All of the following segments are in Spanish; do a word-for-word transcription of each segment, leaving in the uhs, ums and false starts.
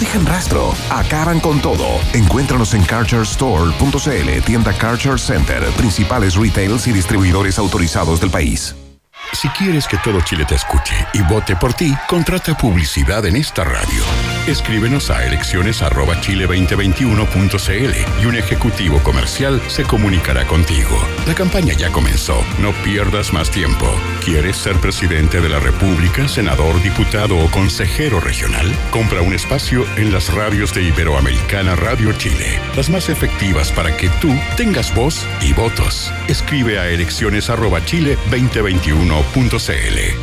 dejan rastro, acaban con todo. Encuéntranos en Karcher Store punto c l, tienda Karcher Center, principales retails y distribuidores autorizados del país. Si quieres que todo Chile te escuche y vote por ti, contrata publicidad en esta radio. Escríbenos a elecciones arroba chile veinte veintiuno punto c l y un ejecutivo comercial se comunicará contigo. La campaña ya comenzó. No pierdas más tiempo. ¿Quieres ser presidente de la República, senador, diputado o consejero regional? Compra un espacio en las radios de Iberoamericana Radio Chile. Las más efectivas para que tú tengas voz y votos. Escribe a elecciones arroba chile veinte veintiuno punto c l.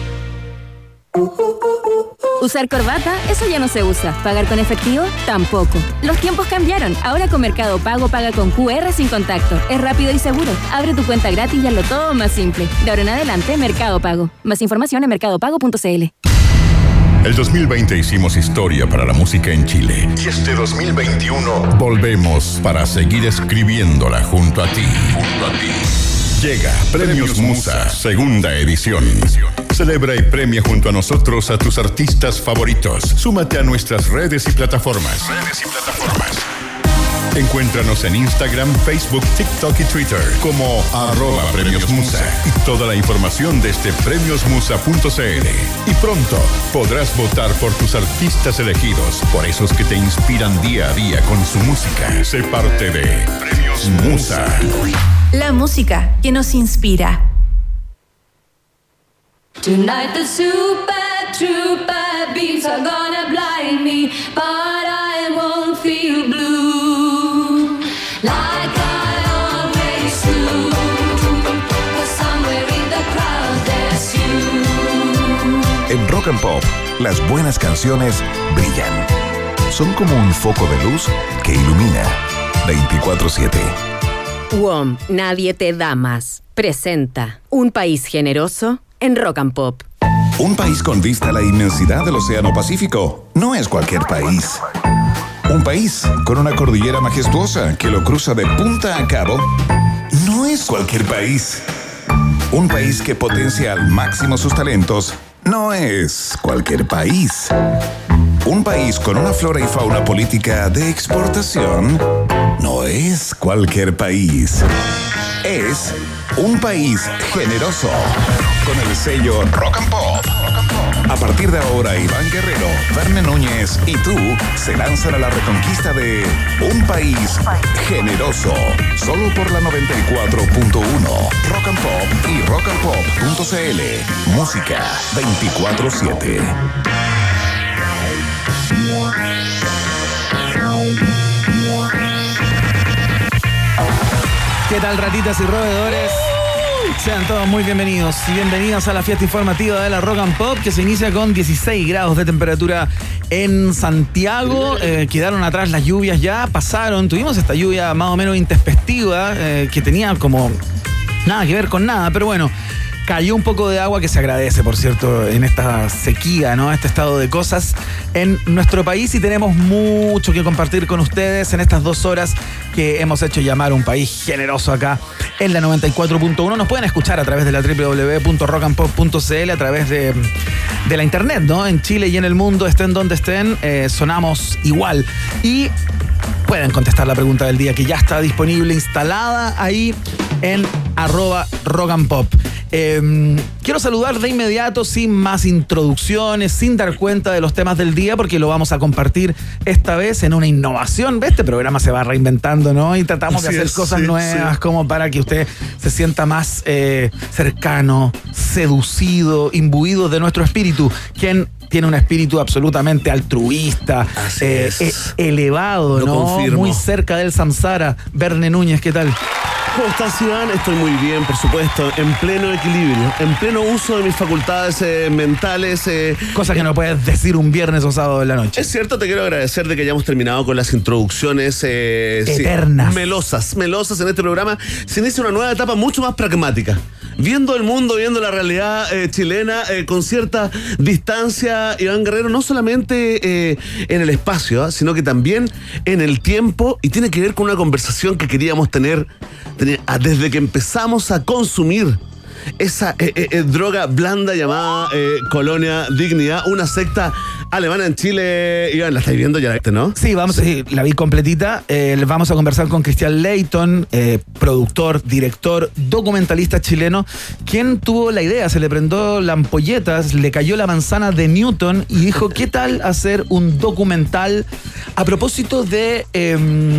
Usar corbata, eso ya no se usa. ¿Pagar con efectivo? Tampoco. Los tiempos cambiaron. Ahora con Mercado Pago paga con Q R sin contacto. Es rápido y seguro. Abre tu cuenta gratis y hazlo todo más simple. De ahora en adelante, Mercado Pago. Más información en mercado pago punto c l. El dos mil veinte hicimos historia para la música en Chile. Y este dos mil veintiuno volvemos para seguir escribiéndola junto a ti. Junto a ti. Llega Premios Musa, segunda edición. Celebra y premia junto a nosotros a tus artistas favoritos. Súmate a nuestras redes y plataformas. Redes y plataformas. Encuéntranos en Instagram, Facebook, TikTok y Twitter como arroba Premios Musa. Y toda la información desde premios musa punto c l. Y pronto podrás votar por tus artistas elegidos, por esos que te inspiran día a día con su música. Sé parte de Premios Musa. La música que nos inspira. Tonight the super trooper beams are gonna blind me, but I won't feel blue like I always do, 'cause somewhere in the crowd there's you. En Rock and Pop, las buenas canciones brillan. Son como un foco de luz que ilumina veinticuatro siete. U O M, Nadie te da más. Presenta Un país generoso en Rock and Pop. Un país con vista a la inmensidad del Océano Pacífico no es cualquier país. Un país con una cordillera majestuosa que lo cruza de punta a cabo no es cualquier país. Un país que potencia al máximo sus talentos no es cualquier país. Un país con una flora y fauna política de exportación no es cualquier país. Es un país generoso. Con el sello Rock and Pop. A partir de ahora, Iván Guerrero, Verne Núñez y tú se lanzan a la reconquista de un país generoso. Solo por la noventa y cuatro punto uno. Rock and Pop y rock and pop punto c l. Música veinticuatro siete. ¿Qué tal, ratitas y roedores? Sean todos muy bienvenidos y bienvenidas a la fiesta informativa de la Rock and Pop, que se inicia con dieciséis grados de temperatura en Santiago. Eh, quedaron atrás las lluvias ya, pasaron. Tuvimos esta lluvia más o menos intempestiva, eh, que tenía como nada que ver con nada, pero bueno, cayó un poco de agua, que se agradece, por cierto, en esta sequía, ¿no? Este estado de cosas en nuestro país, y tenemos mucho que compartir con ustedes en estas dos horas que hemos hecho llamar un país generoso acá en la noventa y cuatro punto uno. Nos pueden escuchar a través de la doble u doble u doble u punto rock and pop punto c l, a través de, de la internet, ¿no? En Chile y en el mundo, estén donde estén, eh, sonamos igual. Y pueden contestar la pregunta del día, que ya está disponible, instalada ahí en arroba rock and pop. Eh, quiero saludar de inmediato, sin más introducciones, sin dar cuenta de los temas del día, porque lo vamos a compartir esta vez en una innovación. Este programa se va reinventando, ¿no? Y tratamos de hacer es, cosas sí, nuevas, sí. como para que usted se sienta más eh, cercano, seducido, imbuido de nuestro espíritu. Quien tiene un espíritu absolutamente altruista, eh, eh, elevado, lo ¿no? Confirmo. Muy cerca del samsara. Verne Núñez, ¿qué tal? ¿Cómo estás, Iván? Estoy muy bien, por supuesto, en pleno equilibrio, en pleno uso de mis facultades eh, mentales. Eh, Cosa que no puedes decir un viernes o sábado en la noche. Es cierto, te quiero agradecer de que hayamos terminado con las introducciones eh, eternas, sí, melosas, melosas en este programa. Se inicia una nueva etapa mucho más pragmática, viendo el mundo, viendo la realidad eh, chilena eh, con cierta distancia, Iván Guerrero, no solamente eh, en el espacio, ¿eh? sino que también en el tiempo, y tiene que ver con una conversación que queríamos tener desde que empezamos a consumir esa eh, eh, droga blanda llamada eh, Colonia Dignidad, una secta alemana en Chile. Iván, la estáis viendo ya, ¿no? Sí, vamos, sí, la vi completita. Eh, vamos a conversar con Christian Leighton, eh, productor, director, documentalista chileno, quien tuvo la idea, se le prendió la ampolleta, le cayó la manzana de Newton y dijo, ¿qué tal hacer un documental a propósito de, eh,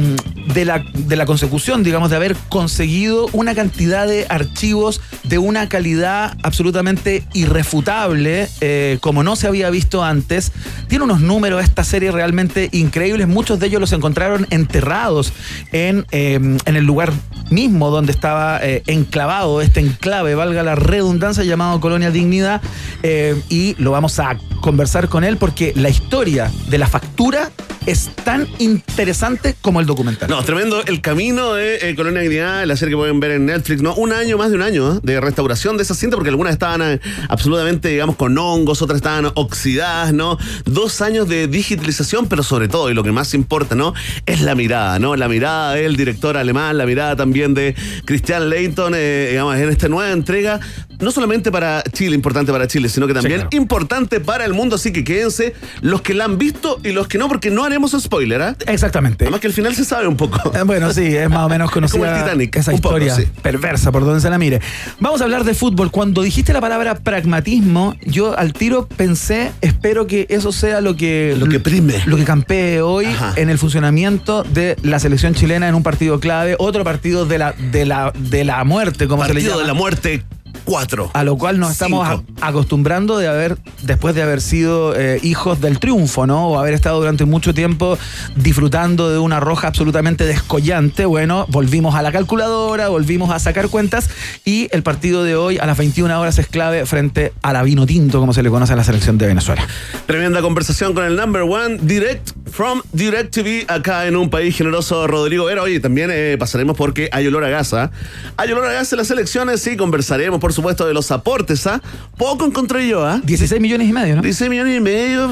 de, la, de la consecución, digamos, de haber conseguido una cantidad de archivos de una calidad absolutamente irrefutable, eh, como no se había visto antes? Tiene unos números esta serie realmente increíbles, muchos de ellos los encontraron enterrados en, eh, en el lugar mismo donde estaba eh, enclavado este enclave, valga la redundancia, llamado Colonia Dignidad, eh, y lo vamos a conversar con él porque la historia de la factura es tan interesante como el documental. No, tremendo el camino de eh, Colonia Dignidad, la serie que pueden ver en Netflix, ¿no? Un año, más de un año ¿eh? de restauración de esa cinta, porque algunas estaban eh, absolutamente, digamos, con hongos, otras estaban oxidadas, ¿no? Dos años de digitalización, pero sobre todo, y lo que más importa, ¿no? Es la mirada, ¿no? La mirada del director alemán, la mirada también de Christian Leighton, eh, digamos, en esta nueva entrega, no solamente para Chile, importante para Chile, sino que también sí, claro, importante para el mundo, así que quédense los que la han visto y los que no, porque no haremos spoiler, ¿eh? Exactamente. Además que al final se sabe un poco. Eh, bueno, sí, es más o menos conocida como el Titanic, esa historia poco, sí, perversa por donde se la mire. Vamos a hablar de fútbol. Cuando dijiste la palabra pragmatismo, yo al tiro pensé, espero que eso sea lo que lo que prime, lo que campee hoy. Ajá, en el funcionamiento de la selección chilena en un partido clave, otro partido de la de la de la muerte, como partido se le llama. de la muerte. Cuatro. A lo cual nos estamos a, acostumbrando de haber, después de haber sido eh, hijos del triunfo, ¿no? O haber estado durante mucho tiempo disfrutando de una roja absolutamente descollante. Bueno, volvimos a la calculadora, volvimos a sacar cuentas y el partido de hoy a las veintiuna horas es clave frente a la vino tinto, como se le conoce a la selección de Venezuela. Tremenda conversación con el number one, direct from DirecTV, acá en Un País Generoso, Rodrigo Vera. Oye, también eh, pasaremos porque hay olor a gas, ¿eh? Hay olor a gas en las elecciones, sí, conversaremos, por supuesto, de los aportes, ¿ah? ¿eh? Poco encontré yo, ¿ah? ¿eh? dieciséis millones y medio, ¿no? dieciséis millones y medio,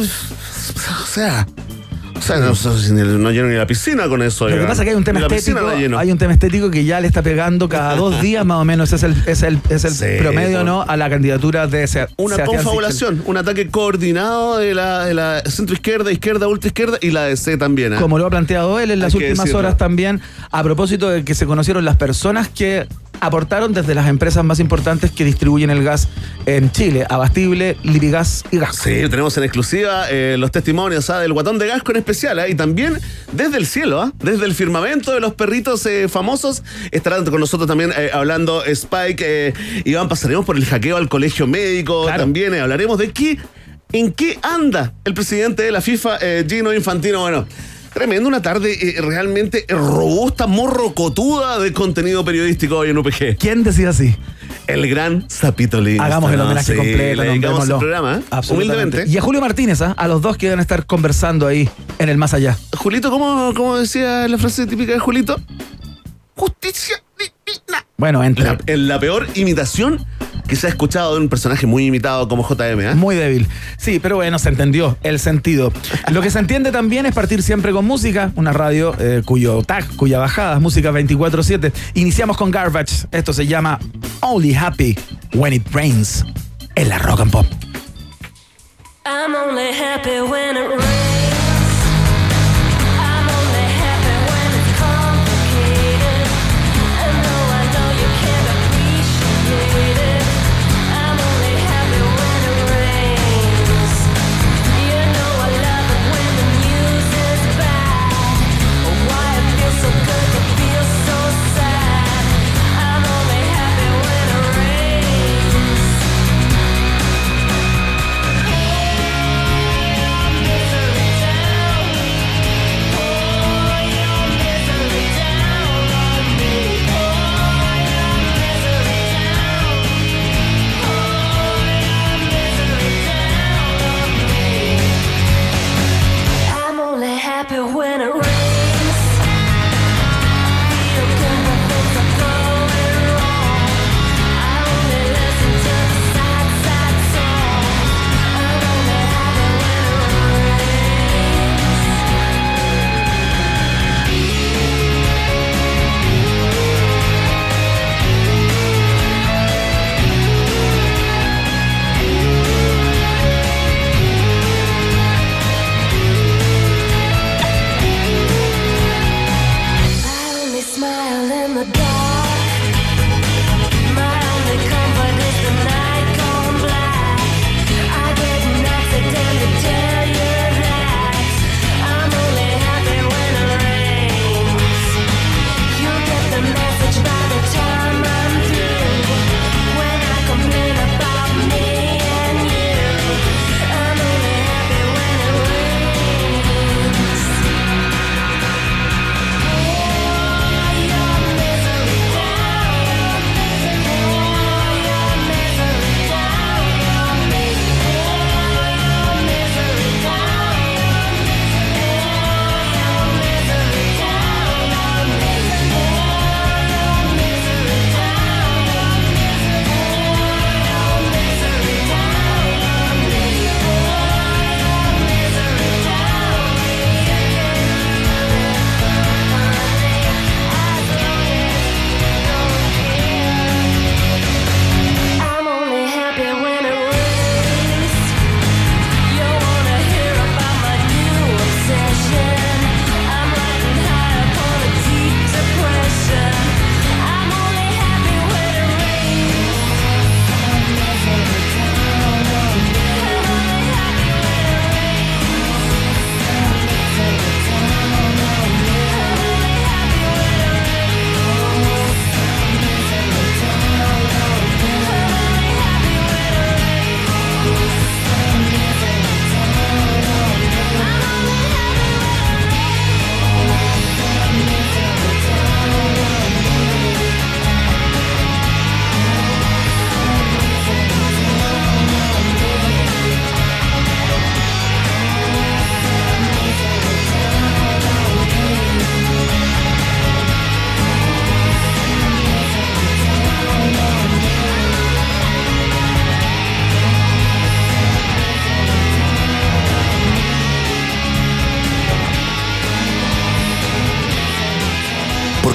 o sea... O sea, no, no lleno ni la piscina con eso. Lo ya. que pasa es que hay un tema estético, hay un tema estético que ya le está pegando cada dos días más o menos. Ese es el, es el, es el sí, promedio, ¿no? A la candidatura de ese. Una confabulación, un ataque coordinado de la, de la centro izquierda, izquierda, ultra izquierda y la D C también, ¿eh? Como lo ha planteado él en las hay últimas horas también, a propósito de que se conocieron las personas que aportaron desde las empresas más importantes que distribuyen el gas en Chile, Abastible, Libigas y Gasco. Sí, tenemos en exclusiva eh, los testimonios ¿ah? del guatón de Gasco en especial, ¿eh? Y también desde el cielo, ¿eh? desde el firmamento de los perritos eh, famosos, estarán con nosotros también eh, hablando Spike, eh, Iván, pasaremos por el hackeo al colegio médico, claro, también eh, hablaremos de qué, en qué anda el presidente de la FIFA, eh, Gino Infantino. Bueno, tremendo, una tarde eh, realmente robusta, morrocotuda de contenido periodístico hoy en U P G. ¿Quién decía así? El gran Zapito Lista. Hagamos el homenaje sí, completo. Le dedicamos el programa, ¿eh? Humildemente. Y a Julio Martínez, ¿eh? A los dos que van a estar conversando ahí en el más allá. Julito, ¿cómo, cómo decía la frase típica de Julito? Justicia divina. Bueno, entre... La, en la peor imitación que se ha escuchado de un personaje muy imitado como J M, ¿eh? Muy débil. Sí, pero bueno, se entendió el sentido. Lo que se entiende también es partir siempre con música, una radio eh, cuyo tag, cuya bajada es música veinticuatro siete. Iniciamos con Garbage. Esto se llama Only Happy When It Rains en la Rock and Pop. I'm only happy when it rains.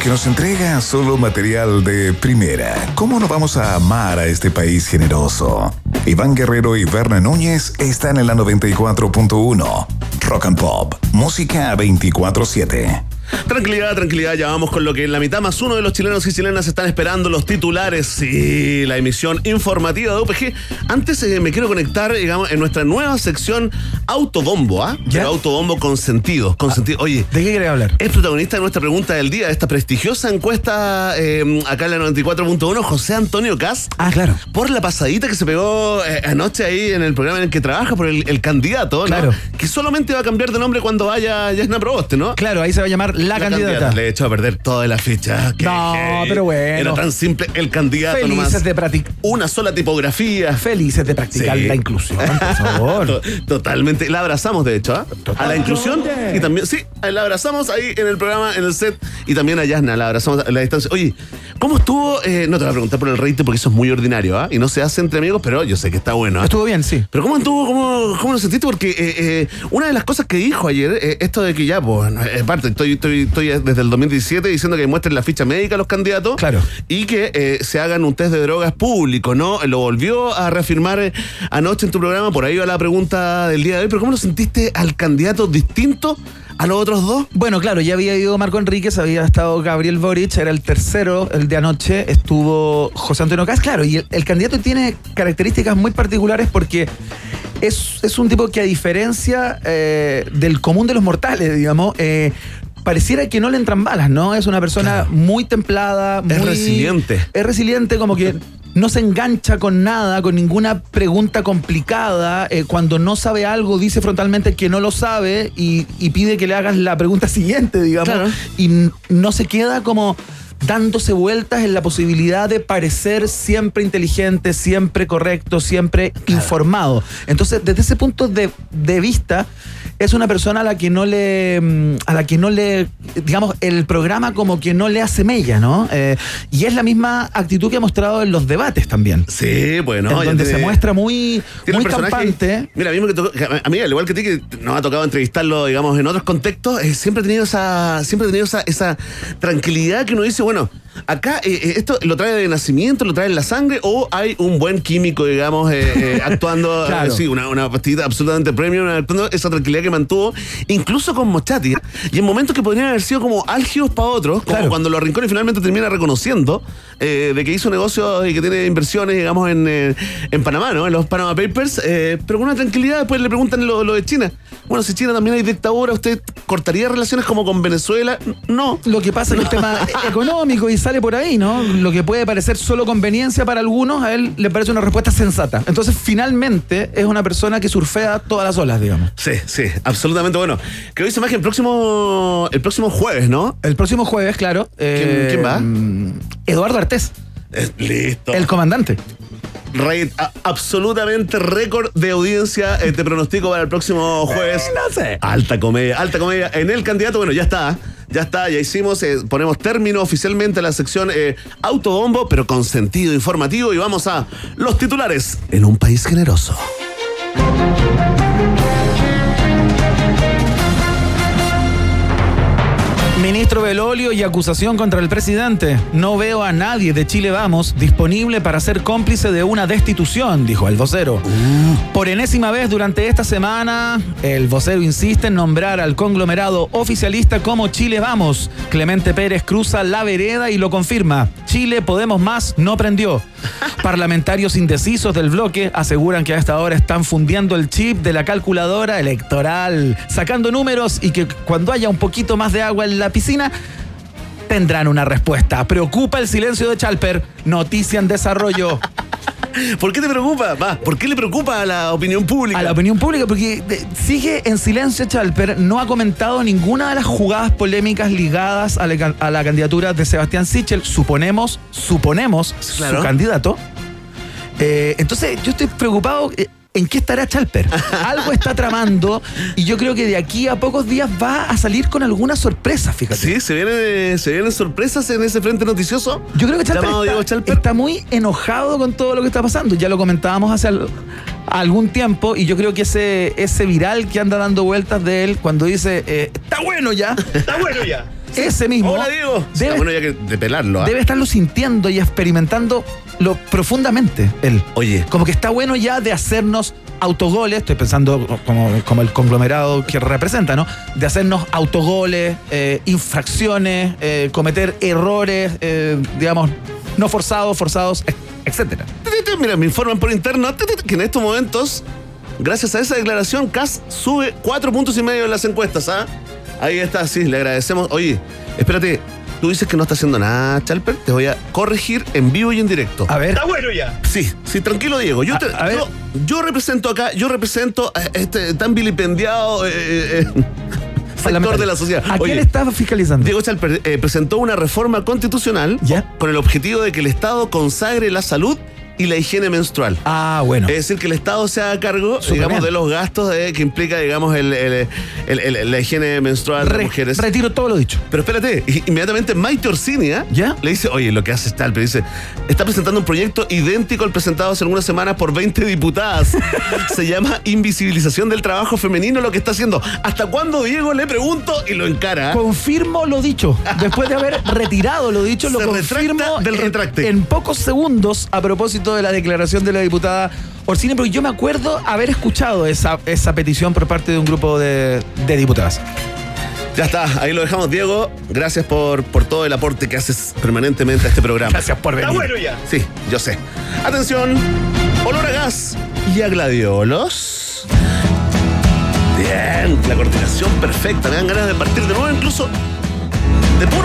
porque nos entrega solo material de primera. ¿Cómo no vamos a amar a este país generoso? Iván Guerrero y Berna Núñez están en la noventa y cuatro punto uno. Rock and Pop, música veinticuatro siete. Tranquilidad, tranquilidad, ya vamos con lo que en la mitad más uno de los chilenos y chilenas están esperando, los titulares, sí, la emisión informativa de U P G. Antes eh, me quiero conectar, digamos, en nuestra nueva sección Autobombo, ¿ah? ¿eh? Pero Autobombo con sentido, con ah, sentido. Oye, ¿de qué querés hablar? Es protagonista de nuestra pregunta del día, esta prestigiosa encuesta eh, acá en la noventa y cuatro punto uno, José Antonio Caz. Ah, claro. Por la pasadita que se pegó eh, anoche ahí en el programa en el que trabaja, por el, el candidato, ¿no? Claro. Que solamente va a cambiar de nombre cuando vaya Yasna Proboste, ¿no? Claro, ahí se va a llamar La, la candidata. candidata. Le he hecho a perder toda la ficha. Que, no, que pero bueno. Era tan simple el candidato Felices nomás. Felices de practicar. Una sola tipografía. Felices de practicar sí. La inclusión, por favor. Totalmente. La abrazamos, de hecho, ¿eh? A la inclusión. Y también, sí, la abrazamos ahí en el programa, en el set. Y también a Yasna, la abrazamos a la distancia. Oye, ¿cómo estuvo? Eh, no te voy a preguntar por el rating porque eso es muy ordinario, ¿ah? ¿eh? Y no se hace entre amigos, pero yo sé que está bueno. ¿eh? Estuvo bien, sí. Pero ¿cómo estuvo? ¿Cómo, cómo lo sentiste? Porque eh, eh, una de las cosas que dijo ayer, eh, esto de que ya, pues, es parte, estoy, estoy, estoy desde el dos mil diecisiete diciendo que muestren la ficha médica a los candidatos. Claro. Y que eh, se hagan un test de drogas público, ¿no? Lo volvió a reafirmar eh, anoche en tu programa, por ahí va la pregunta del día de hoy, pero ¿cómo lo sentiste al candidato distinto a los otros dos? Bueno, claro, ya había ido Marco Enríquez, había estado Gabriel Boric, era el tercero, el de anoche, estuvo José Antonio Caz, claro, y el, el candidato tiene características muy particulares porque es, es un tipo que a diferencia eh, del común de los mortales, digamos, eh, pareciera que no le entran balas, ¿no? Es una persona claro. muy templada, muy... Es resiliente. Es resiliente, como que no se engancha con nada, con ninguna pregunta complicada. Eh, cuando no sabe algo, dice frontalmente que no lo sabe y, y pide que le hagas la pregunta siguiente, digamos. Claro. Y no se queda como dándose vueltas en la posibilidad de parecer siempre inteligente, siempre correcto, siempre claro. informado. Entonces, desde ese punto de, de vista, es una persona a la que no le, a la que no le, digamos, el programa como que no le hace mella, ¿no? Eh, y es la misma actitud que ha mostrado en los debates también. Sí, bueno. En donde tiene, se muestra muy, muy campante. Mira, a mí, me tocó, a mí, al igual que ti, que nos ha tocado entrevistarlo, digamos, en otros contextos, eh, siempre ha tenido esa, siempre ha tenido esa, esa tranquilidad que uno dice, bueno, acá eh, esto lo trae de nacimiento, lo trae en la sangre, o hay un buen químico, digamos, eh, eh, actuando, claro. eh, sí, una, una pastillita absolutamente premium, actuando esa tranquilidad que mantuvo, incluso con Moschati, y en momentos que podrían haber sido como álgidos para otros, como claro. cuando lo Rincón y finalmente termina reconociendo eh, de que hizo negocios y que tiene inversiones, digamos, en, eh, en Panamá, ¿no? En los Panama Papers, eh, pero con una tranquilidad. Después le preguntan lo, lo de China. Bueno, si China también hay dictadura, ¿usted cortaría relaciones como con Venezuela? No. Lo que pasa es que el tema económico y sale por ahí, ¿no? Lo que puede parecer solo conveniencia para algunos, a él le parece una respuesta sensata. Entonces, finalmente, es una persona que surfea todas las olas, digamos. Sí, sí, absolutamente. Bueno, que hoy se imagina el próximo, el próximo jueves, ¿no? El próximo jueves, claro. Eh, ¿Quién, ¿Quién va? Eduardo Artés. Es, listo. El comandante. Rey, a, absolutamente récord de audiencia, eh, te pronostico para el próximo jueves. Eh, no sé. Alta comedia, alta comedia. En el candidato, bueno, ya está, ya está, ya hicimos, eh, ponemos término oficialmente a la sección eh, Autobombo, pero con sentido informativo, y vamos a los titulares en un país generoso. Ministro Belolio y acusación contra el presidente. No veo a nadie de Chile Vamos disponible para ser cómplice de una destitución, dijo el vocero. Uh. Por enésima vez durante esta semana, el vocero insiste en nombrar al conglomerado oficialista como Chile Vamos. Clemente Pérez cruza la vereda y lo confirma. Chile Podemos Más no prendió. Parlamentarios indecisos del bloque aseguran que a esta hora están fundiendo el chip de la calculadora electoral, sacando números, y que cuando haya un poquito más de agua en la piscina tendrán una respuesta. Preocupa el silencio de Chalper. Noticia en desarrollo. ¿Por qué te preocupa? Va, ¿por qué le preocupa a la opinión pública? A la opinión pública, porque de, sigue en silencio Chalper, no ha comentado ninguna de las jugadas polémicas ligadas a la, a la candidatura de Sebastián Sichel. Suponemos, suponemos, claro. su candidato. Eh, entonces, yo estoy preocupado. Eh, ¿En qué estará Chalper? Algo está tramando, y yo creo que de aquí a pocos días va a salir con alguna sorpresa, fíjate. Sí, se vienen, se vienen sorpresas en ese frente noticioso. Yo creo que Chalper está, Chalper está muy enojado con todo lo que está pasando. Ya lo comentábamos hace al, algún tiempo, y yo creo que ese, ese viral que anda dando vueltas de él cuando dice, eh, está bueno ya, está bueno ya. ese mismo. Hola, Diego. Debe, Está bueno ya que de pelarlo. ¿eh? Debe estarlo sintiendo y experimentando lo profundamente él. Oye. Como que está bueno ya de hacernos autogoles, estoy pensando como, como el conglomerado que representa, ¿no? De hacernos autogoles, eh, infracciones, eh, cometer errores, eh, digamos, no forzados, forzados, etcétera. Mira, me informan por interno que en estos momentos, gracias a esa declaración, Kast sube cuatro puntos y medio en las encuestas, ¿ah? Ahí está, sí, le agradecemos. Oye, espérate, tú dices que no está haciendo nada, Chalper, te voy a corregir en vivo y en directo. A ver. Está bueno ya. Sí, sí, tranquilo, Diego. Yo, te, A- a ver. yo, yo represento acá, yo represento a este tan vilipendiado eh, eh, sector de la sociedad. ¿A quién Oye, estaba fiscalizando? Diego Chalper eh, presentó una reforma constitucional ¿Ya? con el objetivo de que el Estado consagre la salud y la higiene menstrual. Ah, bueno. Es decir, que el Estado se haga cargo, Súper digamos, bien. de los gastos de, que implica, digamos, el, el- el- el- la higiene menstrual de Re- mujeres. retiro todo lo dicho. Pero espérate, i- inmediatamente Maite Orsini, ¿Ya? le dice, oye, lo que hace tal, pero dice, está presentando un proyecto idéntico al presentado hace algunas semanas por veinte diputadas. Se llama invisibilización del trabajo femenino, lo que está haciendo. ¿Hasta cuándo, Diego? Le pregunto y lo encara. Confirmo lo dicho. Después de haber retirado lo dicho, lo Se confirmo retracta del en- retracte. En, pocos segundos a propósito de la declaración de la diputada Orsini, porque yo me acuerdo haber escuchado esa, esa petición por parte de un grupo de, de diputadas. Ya está, ahí lo dejamos, Diego. Gracias por, por todo el aporte que haces permanentemente a este programa. Gracias por venir. Está bueno ya. Sí, yo sé. Atención, olor a gas y a gladiolos. Bien, la coordinación perfecta. Me dan ganas de partir de nuevo, incluso de puro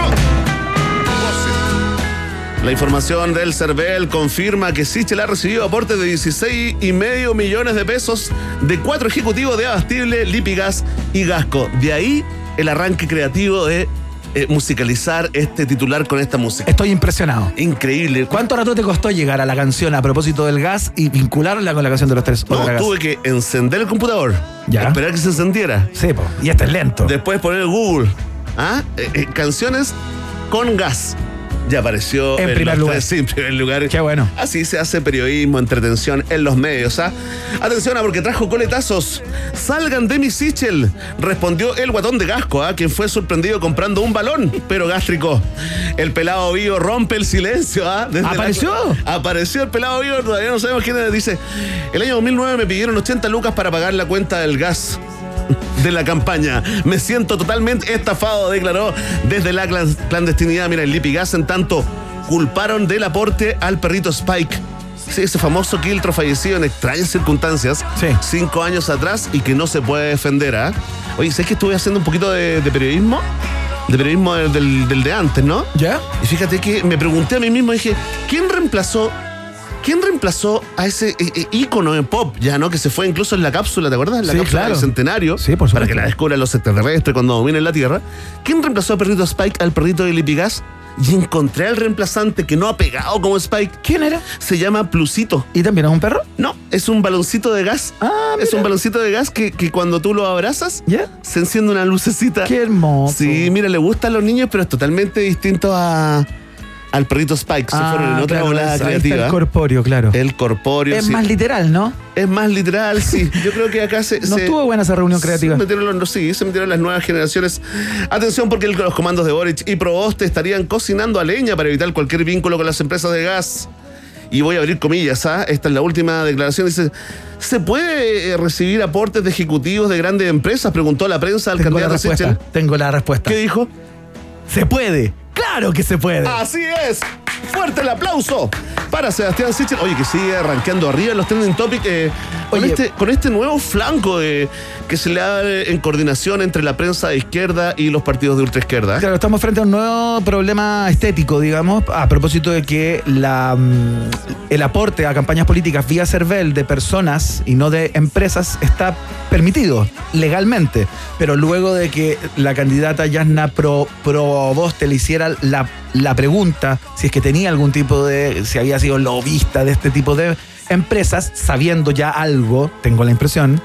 goce. La información del CERVEL confirma que Sichel ha recibido aportes de dieciséis y medio millones de pesos de cuatro ejecutivos de Abastible, Lipigas y Gasco. De ahí el arranque creativo de eh, musicalizar este titular con esta música. Estoy impresionado. Increíble. ¿Cuánto rato te costó llegar a la canción a propósito del gas y vincularla con la canción de los tres? No, Olor a gas? tuve que encender el computador, Ya. esperar que se encendiera, Sí, po. Y este es lento. después poner Google, ¿ah? Eh, eh, canciones con gas. Ya apareció En primer los lugar. tres, sí, en primer lugar. Qué bueno. Así se hace periodismo, entretención en los medios, ¿ah? Atención, ¿ah? Porque trajo coletazos. Salgan de mi Sichel, respondió el guatón de Gasco, ¿ah? Quien fue sorprendido comprando un balón, pero gástrico. El pelado vivo rompe el silencio, ¿ah? Desde ¿Apareció? la- Apareció el pelado vivo, todavía no sabemos quién es. Dice, el año dos mil nueve me pidieron ochenta lucas para pagar la cuenta del gas de la campaña. Me siento totalmente estafado, declaró desde la clan- clandestinidad. Mira, el Lipigas, en tanto, culparon del aporte al perrito Spike. Sí, ese famoso quiltro fallecido en extrañas circunstancias, Sí. cinco años atrás, y que no se puede defender, ¿ah? Oye, ¿sabes que estuve haciendo un poquito de, de periodismo? De periodismo del, del- del de antes, ¿no? ¿Ya? Y fíjate que me pregunté a mí mismo, dije, ¿quién reemplazó ¿Quién reemplazó a ese eh, eh, ícono en pop, ya, ¿no? Que se fue incluso en la cápsula, ¿te acuerdas? En la Sí, cápsula claro. del centenario. Sí, por Para supuesto. que la descubran los extraterrestres cuando dominen la Tierra. ¿Quién reemplazó al perrito Spike al perrito de Lipigas? Y encontré al reemplazante que no ha pegado como Spike. ¿Quién era? Se llama Plusito. ¿Y también es un perro? No, es un baloncito de gas. Ah, es mira. un baloncito de gas que, que cuando tú lo abrazas, ¿Ya? se enciende una lucecita. Qué hermoso. Sí, mira, le gustan los niños, pero es totalmente distinto a, al perrito Spike. Se Ah, fueron en otra claro, volada es- ahí está creativa. el corpóreo, claro. El corpóreo. es sí. más literal, ¿no? Es más literal, sí. Yo creo que acá se. No se- estuvo buena esa reunión creativa. Se metieron los, sí, se metieron las nuevas generaciones. Atención, porque el- los comandos de Boric y Proboste estarían cocinando a leña para evitar cualquier vínculo con las empresas de gas. Y voy a abrir comillas, ¿ah? Esta es la última declaración. Dice: ¿se puede eh, recibir aportes de ejecutivos de grandes empresas? Preguntó la prensa al Tengo la candidato respuesta. Sichel. Tengo la respuesta. ¿Qué dijo? Se puede. Claro que se puede. Así es. Fuerte el aplauso para Sebastián Sichel. Oye, que sigue rankeando arriba en los trending topics eh, con, Oye. este, con este nuevo flanco eh, que se le da en coordinación entre la prensa de izquierda y los partidos de ultraizquierda. Claro, estamos frente a un nuevo problema estético, digamos, a propósito de que la, mm, el aporte a campañas políticas vía CERVEL de personas y no de empresas está permitido legalmente, pero luego de que la candidata Yasna Pro, Proboste le hiciera la, la pregunta si es que tenía algún tipo de, si había sido lobista de este tipo de empresas, sabiendo ya algo, tengo la impresión,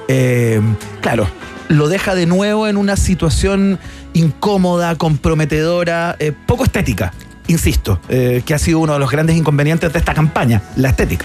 eh, claro, lo deja de nuevo en una situación incómoda, comprometedora, eh, poco estética, insisto, eh, que ha sido uno de los grandes inconvenientes de esta campaña, la estética.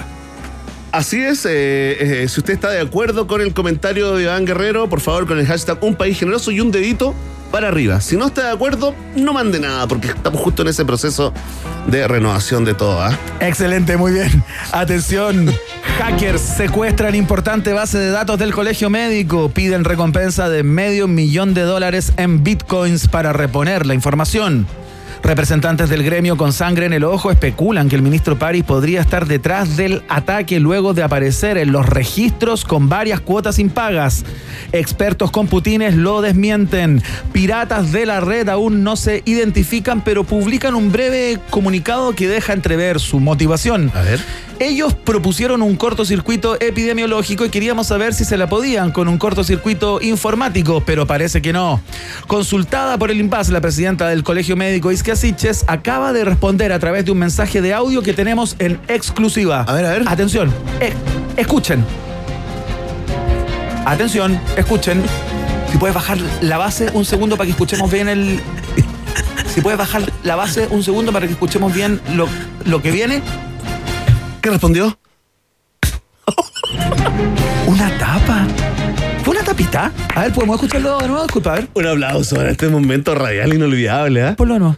Así es, eh, eh, si usted está de acuerdo con el comentario de Iván Guerrero, por favor con el hashtag Un País Generoso y un dedito para arriba. Si no está de acuerdo, no mande nada, porque estamos justo en ese proceso de renovación de todo. ¿eh? Excelente, muy bien. Atención, hackers secuestran importante base de datos del colegio médico. Piden recompensa de medio millón de dólares en bitcoins para reponer la información. Representantes del gremio con sangre en el ojo especulan que el ministro París podría estar detrás del ataque luego de aparecer en los registros con varias cuotas impagas. Expertos computines lo desmienten. Piratas de la red aún no se identifican, pero publican un breve comunicado que deja entrever su motivación. A ver. Ellos propusieron un cortocircuito epidemiológico y queríamos saber si se la podían con un cortocircuito informático, pero parece que no. Consultada por el impasse, la presidenta del Colegio Médico, Isquia Siches, acaba de responder a través de un mensaje de audio que tenemos en exclusiva. A ver, a ver. Atención, eh, escuchen. Atención, escuchen. Si puedes bajar la base un segundo para que escuchemos bien el... Si puedes bajar la base un segundo para que escuchemos bien lo, lo que viene. ¿Qué respondió? Una tapa. ¿Fue una tapita? A ver, ¿podemos escucharlo de nuevo? Disculpa, a ver. Un aplauso para este momento radial inolvidable, ¿eh? Ponlo de nuevo.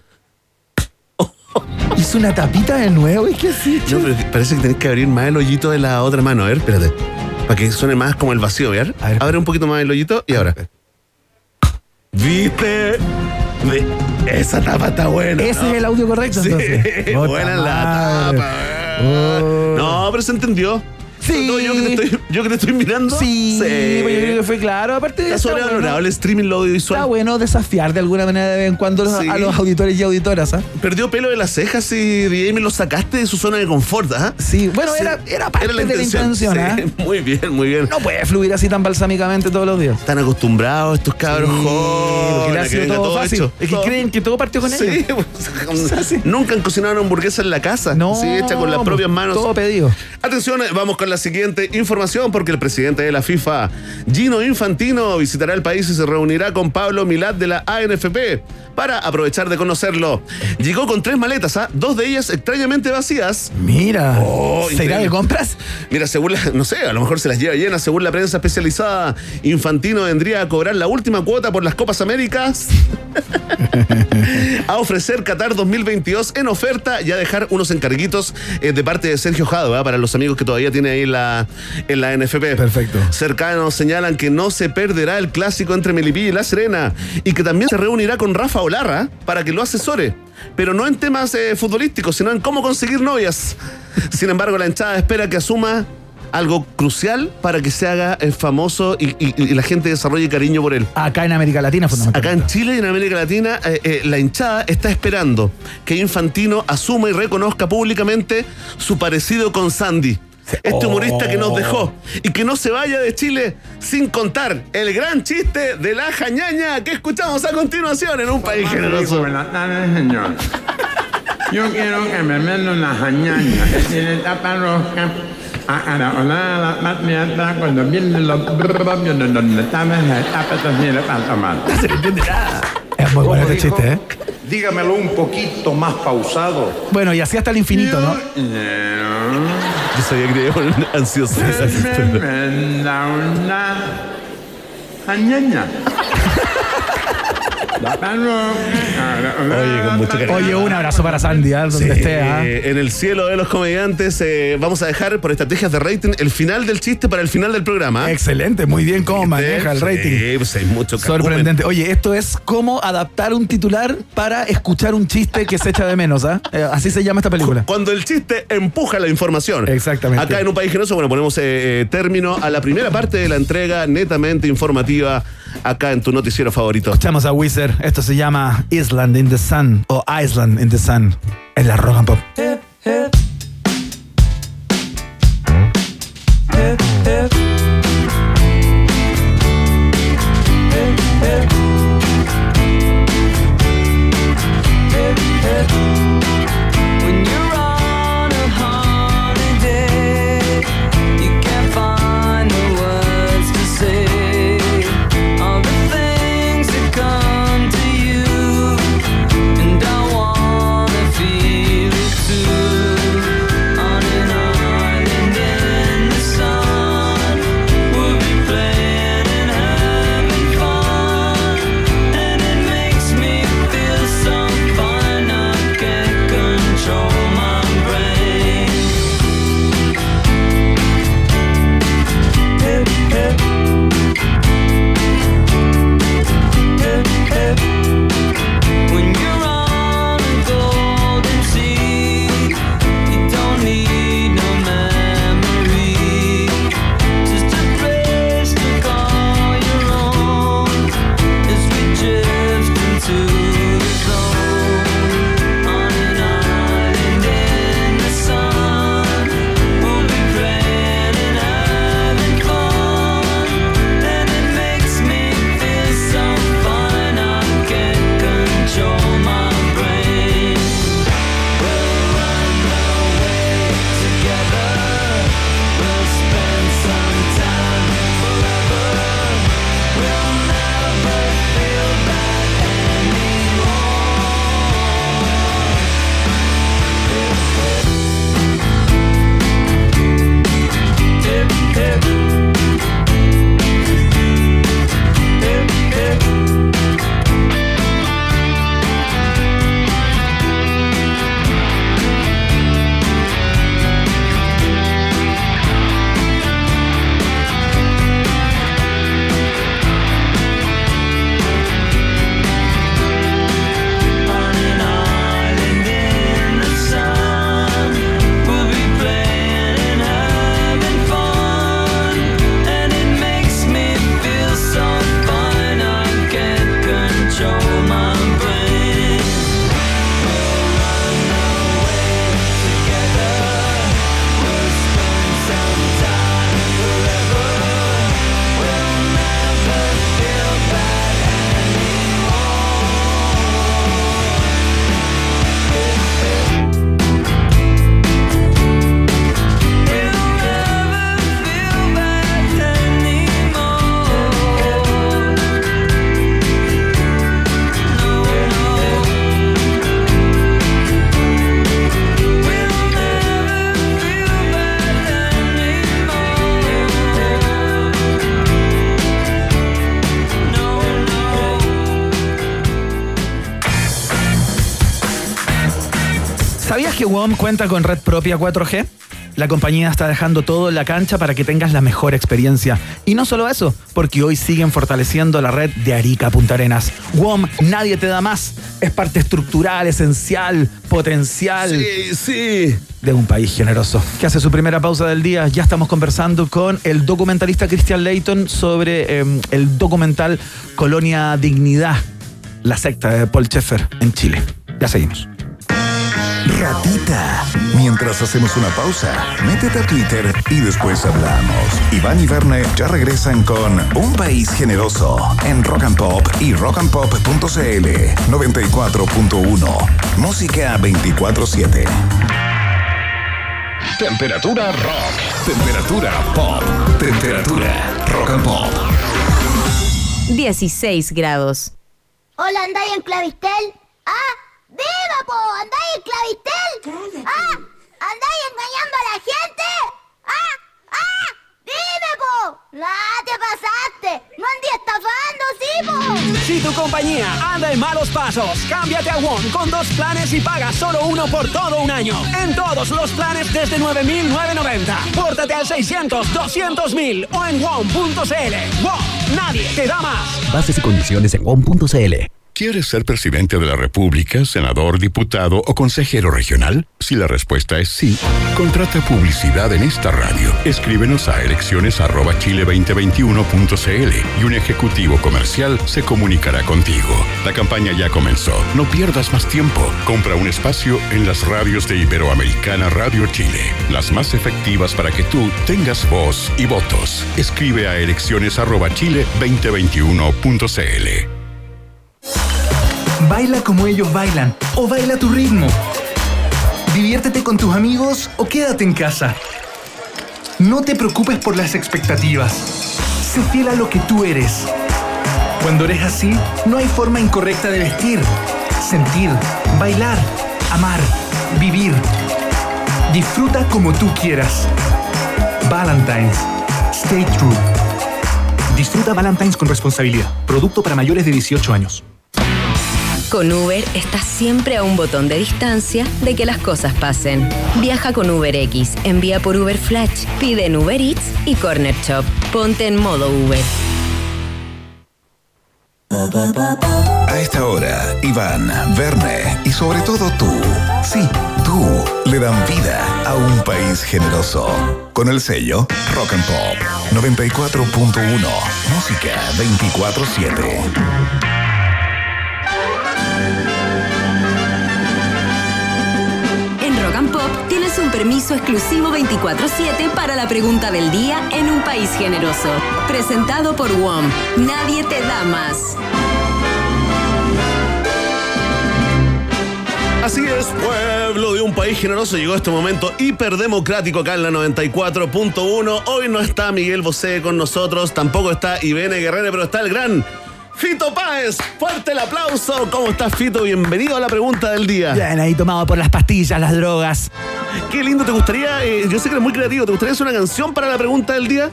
Hizo una tapita de nuevo, ¿y qué así? No, pero parece que tenés que abrir más el hoyito de la otra mano. A ver, espérate. Para que suene más como el vacío, ¿ver? A ver. Abre un poquito más el hoyito y ahora. ¿Viste? Esa tapa está buena. Ese ¿no? es el audio correcto, Sí, entonces. buena la tapa. Oh. No, pero se entendió. Sí. No, yo, que te estoy, yo que te estoy mirando. Sí, pues yo creo que fue claro. Aparte, Está está sobrevalorado bueno. el streaming, lo audiovisual. Está bueno desafiar de alguna manera de vez en cuando Sí. a los auditores y auditoras, ¿ah? Perdió pelo de las cejas y D J me lo sacaste de su zona de confort, ¿ah? Sí, bueno, Sí. era, era parte Era la de la intención. intención, ¿ah? Sí, muy bien, muy bien. No puede fluir así tan balsámicamente todos los días. Están acostumbrados estos cabros Sí, jóvenes. porque le ha que sido venga todo fácil. hecho. Es que Todo- creen que todo partió con Sí, ellos. pues, nunca han cocinado una hamburguesa en la casa. No, Sí, hecha con las propias manos. todo pedido. Atención, vamos con la siguiente información porque el presidente de la FIFA, Gino Infantino, visitará el país y se reunirá con Pablo Milad de la A N F P para aprovechar de conocerlo. Llegó con tres maletas, ¿ah? Dos de ellas extrañamente vacías. Mira, Oh, ¿se irá increíble. de compras? Mira, según la, no sé, a lo mejor se las lleva llenas. Según la prensa especializada, Infantino vendría a cobrar la última cuota por las Copas Américas, a ofrecer Qatar dos mil veintidós en oferta y a dejar unos encarguitos eh, de parte de Sergio Jado, ¿eh? Para los amigos que todavía tiene ahí en la, en la N F P. Perfecto. Cercanos señalan que no se perderá el clásico entre Melipilla y La Serena y que también se reunirá con Rafa Olarra para que lo asesore, pero no en temas eh, futbolísticos, sino en cómo conseguir novias. Sin embargo, la hinchada espera que asuma algo crucial para que se haga eh, famoso y, y- y la gente desarrolle cariño por él. Acá en América Latina, Acá fundamentalmente. en Chile y en América Latina, eh, eh, la hinchada está esperando que Infantino asuma y reconozca públicamente su parecido con Sandy. Este humorista que nos dejó y que no se vaya de Chile sin contar el gran chiste de la jañaña que escuchamos a continuación en Un País Generoso. Buenas tardes, señor. Yo quiero que me venda una jañaña que tiene tapa roja. A la hora la patriata, cuando vienen los propios de donde estamos, la tapa también le falta mal. Se le entiende nada. Es muy bueno este chiste, ¿eh? Dígamelo un poquito más pausado. Bueno, y así hasta el infinito, ¿no? Yo sabía que iba a poner ansioso. Me venda una jañaña. Oye, con mucho cariño. Oye, un abrazo para Sandy, ¿eh? Donde Sí, esté, ¿ah? eh, en el cielo de los comediantes eh, vamos a dejar por estrategias de rating el final del chiste para el final del programa. Excelente, muy bien cómo maneja el rating. Sí, pues hay mucho cacumen. Sorprendente. Oye, esto es cómo adaptar un titular para escuchar un chiste que se echa de menos, ¿ah? Eh, así se llama esta película. Cuando el chiste empuja la información. Exactamente. Acá en Un País Generoso, bueno, ponemos eh, eh, término a la primera parte de la entrega netamente informativa acá en tu noticiero favorito. Escuchamos a Wizard. Esto se llama Island in the Sun o Island in the Sun en la Rock and Pop. When you're on a holiday, you can't find the words to say all the things that come to you, and I wanna feel it too. ¿Sabías que W O M cuenta con red propia cuatro G? La compañía está dejando todo en la cancha para que tengas la mejor experiencia. Y no solo eso, porque hoy siguen fortaleciendo la red de Arica a Punta Arenas. W O M, nadie te da más. Es parte estructural, esencial, potencial. Sí, sí. De un país generoso. Que hace su primera pausa del día. Ya estamos conversando con el documentalista Christian Leighton sobre eh, el documental Colonia Dignidad, la secta de Paul Schaeffer en Chile. Ya seguimos. Ratita. Mientras hacemos una pausa, métete a Twitter y después hablamos. Iván y Verne ya regresan con Un País Generoso en Rock and Pop y rock and pop punto c l noventa y cuatro punto uno. Música veinticuatro siete. Temperatura rock. Temperatura pop. Temperatura rock and pop. dieciséis grados. Hola, ¿andáis en Clavistel? ¡Ah! ¡Viva, po! ¿Andáis en Clavistel? ¡Ah! ¿Andáis engañando a la gente? ¡Ah! ¡Ah! ¡Dime, po! ¡Ah, te pasaste! ¡No andé estafando, sí, po! Si tu compañía anda en malos pasos, cámbiate a W O M con dos planes y paga solo uno por todo un año. En todos los planes desde nueve mil novecientos noventa. Pórtate al seiscientos, doscientos mil o en W O M punto c l. W O M, nadie te da más. Bases y condiciones en W O M punto c l. ¿Quieres ser presidente de la República, senador, diputado o consejero regional? Si la respuesta es sí, contrata publicidad en esta radio. Escríbenos a elecciones arroba chile veinte veintiuno punto c l y un ejecutivo comercial se comunicará contigo. La campaña ya comenzó. No pierdas más tiempo. Compra un espacio en las radios de Iberoamericana Radio Chile. Las más efectivas para que tú tengas voz y votos. Escribe a elecciones arroba chile veinte veintiuno punto c l. Baila como ellos bailan o baila a tu ritmo. Diviértete con tus amigos o quédate en casa. No te preocupes por las expectativas. Sé fiel a lo que tú eres. Cuando eres así, no hay forma incorrecta de vestir, sentir, bailar, amar, vivir. Disfruta como tú quieras. Valentine's. Stay true. Disfruta Valentine's con responsabilidad. Producto para mayores de dieciocho años. Con Uber estás siempre a un botón de distancia de que las cosas pasen. Viaja con UberX, envía por Uber Flash, pide en Uber Eats y Corner Shop. Ponte en modo Uber. A esta hora, Iván, Verne y sobre todo tú, sí, tú, le dan vida a un país generoso. Con el sello Rock and Pop noventa y cuatro punto uno. Música veinticuatro siete. En Rock and Pop tienes un permiso exclusivo veinticuatro siete para la pregunta del día en un país generoso. Presentado por W O M. Nadie te da más. Así es, pueblo de un país generoso. Llegó este momento hiperdemocrático acá en la noventa y cuatro punto uno. Hoy no está Miguel Bosé con nosotros, tampoco está Ivene Guerrero, pero está el gran Fito Páez. Fuerte el aplauso. ¿Cómo estás, Fito? Bienvenido a la pregunta del día. Bien, ahí tomado por las pastillas, las drogas. Qué lindo, ¿te gustaría? Eh, yo sé que eres muy creativo, ¿te gustaría hacer una canción para la pregunta del día?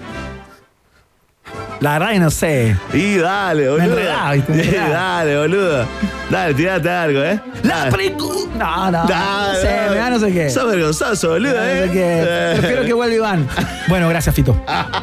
La verdad que no sé. Y dale, boludo. Me enredaba, ¿viste? Me enredaba. Dale, boludo. Dale, tirate algo, ¿eh? La pregunta. No, no. Dale, no sé, dale. me da no sé qué. Sos vergonzoso, boludo, No ¿eh? sé qué. Prefiero que vuelva Iván. Bueno, gracias, Fito.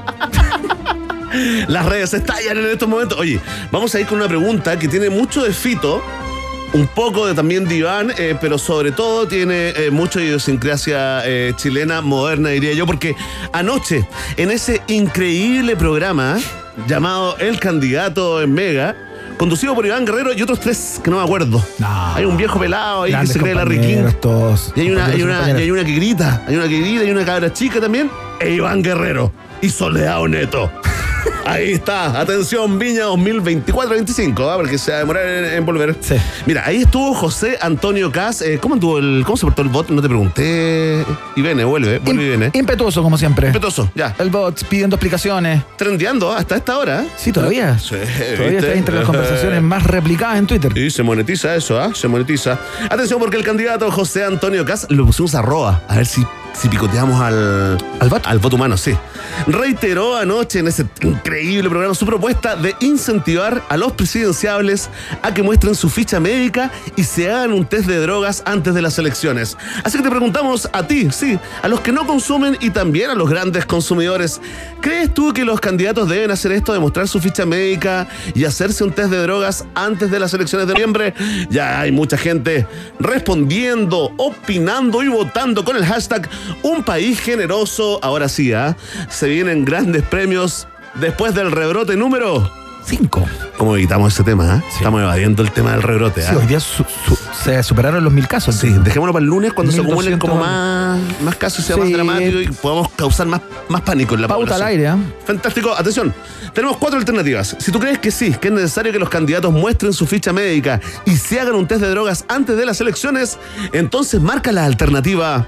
Las redes estallan en estos momentos. Oye, vamos a ir con una pregunta que tiene mucho de Fito, un poco de también de Iván, eh, pero sobre todo tiene eh, mucha idiosincrasia eh, chilena moderna, diría yo, porque anoche, en ese increíble programa llamado El Candidato en Mega, conducido por Iván Guerrero y otros tres que no me acuerdo. No. Hay un viejo pelado ahí que Grandes se cree Larry King. compañeros todos. Y hay una, hay, Compañeros, una, y compañeros. hay una que grita, hay una que grita, hay una cabra chica también, e Iván Guerrero y Soledad Neto. Ahí está, atención, Viña dos mil veinticuatro veinticinco, ¿eh? Porque se va a demorar en, en volver. Sí. Mira, ahí estuvo José Antonio Cas. Eh, ¿Cómo estuvo el, cómo se portó el bot? No te pregunté. Y viene, vuelve, vuelve y viene. Impetuoso, como siempre. Impetuoso, ya. El bot pidiendo explicaciones. Trendeando hasta esta hora. ¿eh? Sí, todavía. Sí, Todavía ¿viste? está entre las conversaciones más replicadas en Twitter. Y se monetiza eso, ¿ah? ¿eh? Se monetiza. Atención, porque el candidato José Antonio Cas, lo pusimos arroba. A ver si si picoteamos al, al, voto. al voto humano, sí. Reiteró anoche en ese increíble programa su propuesta de incentivar a los presidenciables a que muestren su ficha médica y se hagan un test de drogas antes de las elecciones. Así que te preguntamos a ti, sí, a los que no consumen y también a los grandes consumidores, ¿crees tú que los candidatos deben hacer esto de mostrar su ficha médica y hacerse un test de drogas antes de las elecciones de noviembre? Ya hay mucha gente respondiendo, opinando y votando con el hashtag Un País Generoso. Ahora sí, ¿ah? ¿eh? Se vienen grandes premios después del rebrote número cinco. ¿Cómo evitamos ese tema? ¿eh? Sí. Estamos evadiendo el tema del rebrote. ¿eh? Sí, hoy día su, su, se superaron los mil casos. Sí, dejémoslo para el lunes cuando mil doscientos se acumulen como más, más casos y sea sí. más dramático y podamos causar más, más pánico en la Pauta población. Al aire, ¿eh? Fantástico. Atención, tenemos cuatro alternativas. Si tú crees que sí, que es necesario que los candidatos muestren su ficha médica y se hagan un test de drogas antes de las elecciones, entonces marca la alternativa.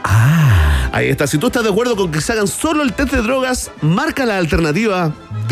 Ah. Ahí está. Si tú estás de acuerdo con que se hagan solo el test de drogas, marca la alternativa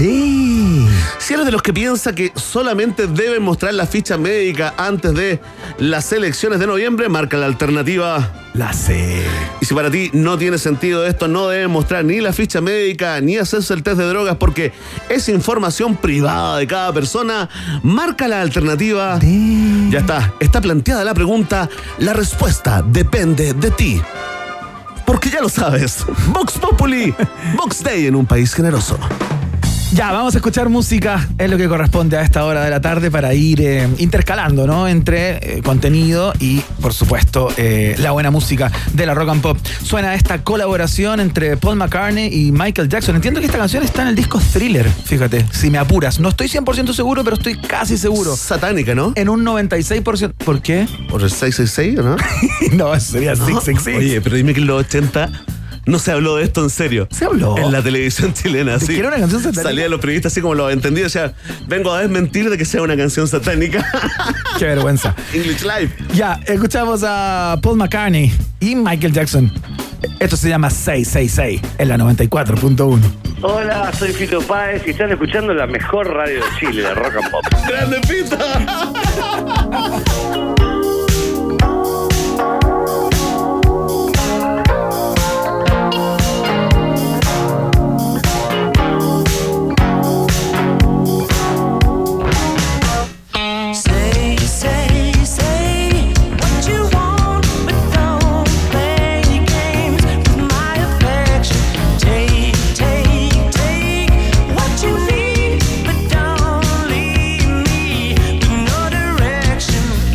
D. Si eres de los que piensa que solamente deben mostrar la ficha médica antes de las elecciones de noviembre, marca la alternativa la C. Y si para ti no tiene sentido esto, no deben mostrar ni la ficha médica ni hacerse el test de drogas porque es información privada de cada persona, marca la alternativa D. Ya está, está planteada la pregunta, la respuesta depende de ti. Porque ya lo sabes, Vox Populi, Vox Day en un país generoso. Ya, vamos a escuchar música, es lo que corresponde a esta hora de la tarde para ir eh, intercalando, ¿no? Entre eh, contenido y, por supuesto, eh, la buena música de la rock and pop. Suena esta colaboración entre Paul McCartney y Michael Jackson. Entiendo que esta canción está en el disco Thriller, fíjate, si me apuras. No estoy cien por ciento seguro, pero estoy casi seguro. Satánica, ¿no? En un noventa y seis por ciento. ¿Por qué? ¿Por el seiscientos sesenta y seis, no? No, eso sería ¿No? seiscientos sesenta y seis. Oye, pero dime que en los ochenta... no se habló de esto en serio. Se habló. En la televisión chilena, sí. Era una canción satánica. Salían los periodistas así como lo entendido. O sea, vengo a desmentir de que sea una canción satánica. Qué vergüenza. English Live. Ya, escuchamos a Paul McCartney y Michael Jackson. Esto se llama seiscientos sesenta y seis en la noventa y cuatro punto uno. Hola, soy Fito Páez y están escuchando la mejor radio de Chile, la Rock and Pop. ¡Grande Fito! What you need, but don't leave me with no direction.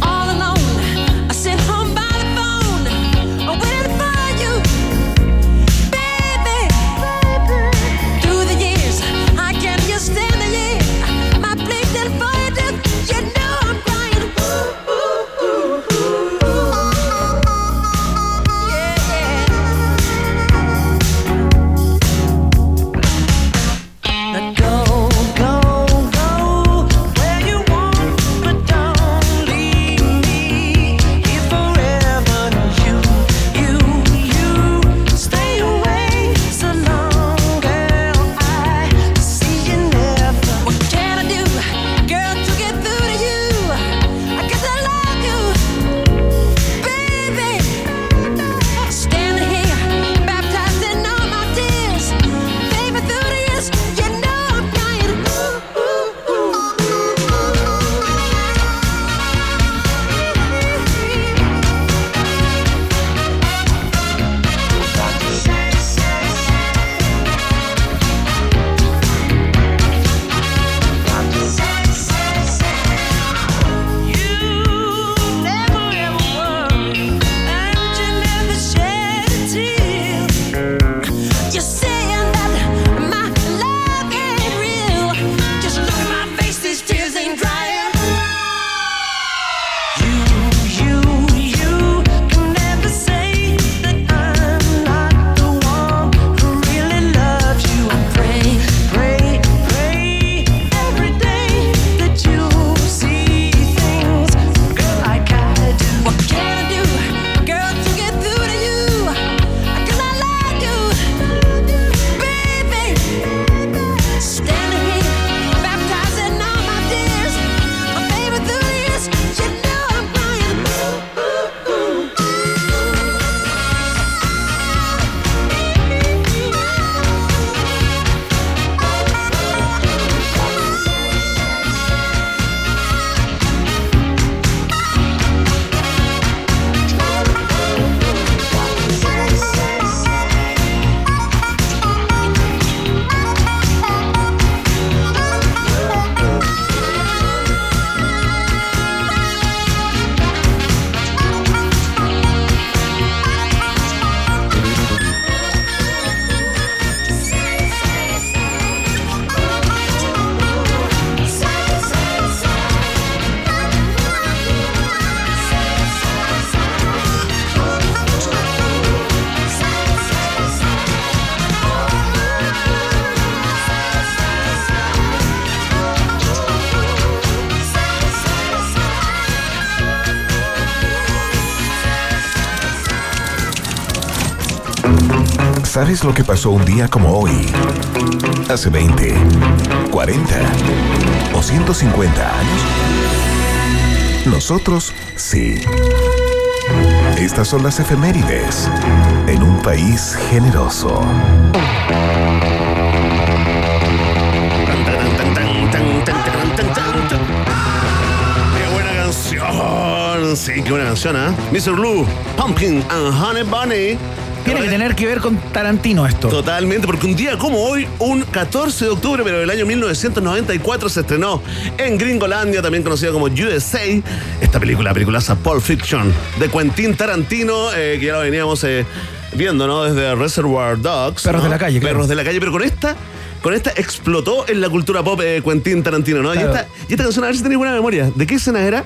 ¿Sabes lo que pasó un día como hoy? Hace veinte, cuarenta o ciento cincuenta años. Nosotros sí. Estas son las efemérides en un país generoso. ¡Qué buena canción! Sí, qué buena canción, ¿eh? mister Blue, Pumpkin and Honey Bunny. Tiene que tener que ver con Tarantino esto. Totalmente, porque un día como hoy, un catorce de octubre, pero del año mil novecientos noventa y cuatro, se estrenó en Gringolandia, también conocida como U S A, esta película, peliculaza Pulp Fiction, de Quentin Tarantino, eh, que ya lo veníamos eh, viendo, ¿no? Desde Reservoir Dogs. Perros ¿no? de la calle, claro. Perros de la calle, pero con esta... Con esta explotó en la cultura pop eh, Quentin Tarantino, ¿no? Claro. Y, esta, y esta canción, a ver si tenéis buena memoria. ¿De qué escena era?